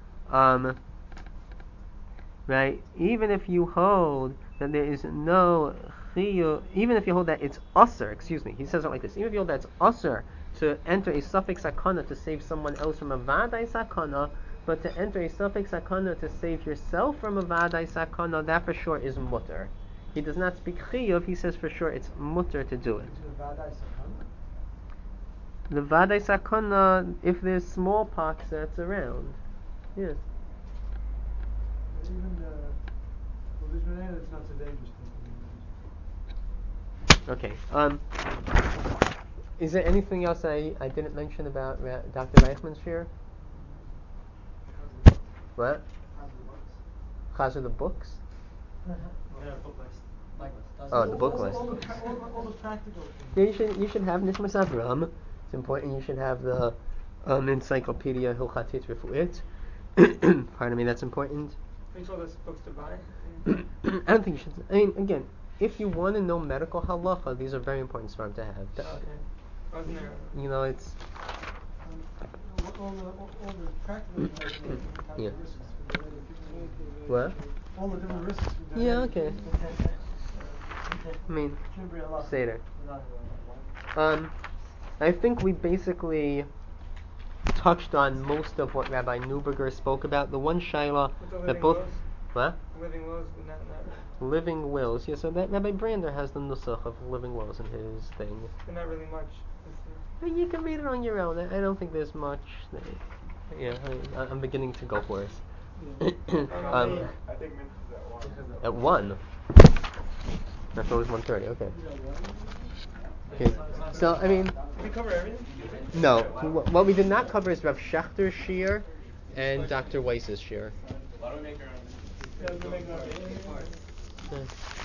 right? Even if you hold that there is no chiyuv, even if you hold that it's usher, he says it like this, even if you hold that it's usher to enter a suffix sakana to save someone else from a vadai sakana, but to enter a suffix sakana to save yourself from a vadai sakana, that for sure is mutter. He does not speak chiyuv, he says for sure it's mutter to do it. The vadai sakana, if there's smallpox that's around. Yeah. Even it's not so dangerous. Okay. Is there anything else I didn't mention about Dr. Reichman's shiur? What? Chazar the books? Yeah, book list. The book list. All the practical Yeah, things. you should have Nishmas Avram. It's important. You should have the Encyclopedia Hilchatit Refuit. Pardon me, that's important. We told us books to buy. I don't think you should. I mean, again, if you want to know medical halacha, these are very important for him to have. Okay. Wasn't there? It's All the practical things. Yeah. What? All the different risks. Yeah, okay. I mean, Seder. I think we basically touched on most of what Rabbi Neuberger spoke about. The one shaila that both... Wills? What? Living wills, not living wills. Yeah, so that Rabbi Brander has the nusach of living wills in his thing. But not really much. You can read it on your own. I don't think there's much. Yeah, I'm beginning to go for it. I think Minch is At 1. I thought it was 1:30. Okay. So I mean. Did we cover everything? No. What we did not cover is Rav Schachter's shiur and Dr. Weiss's shiur. Why don't we make our own? Yeah, we make our own.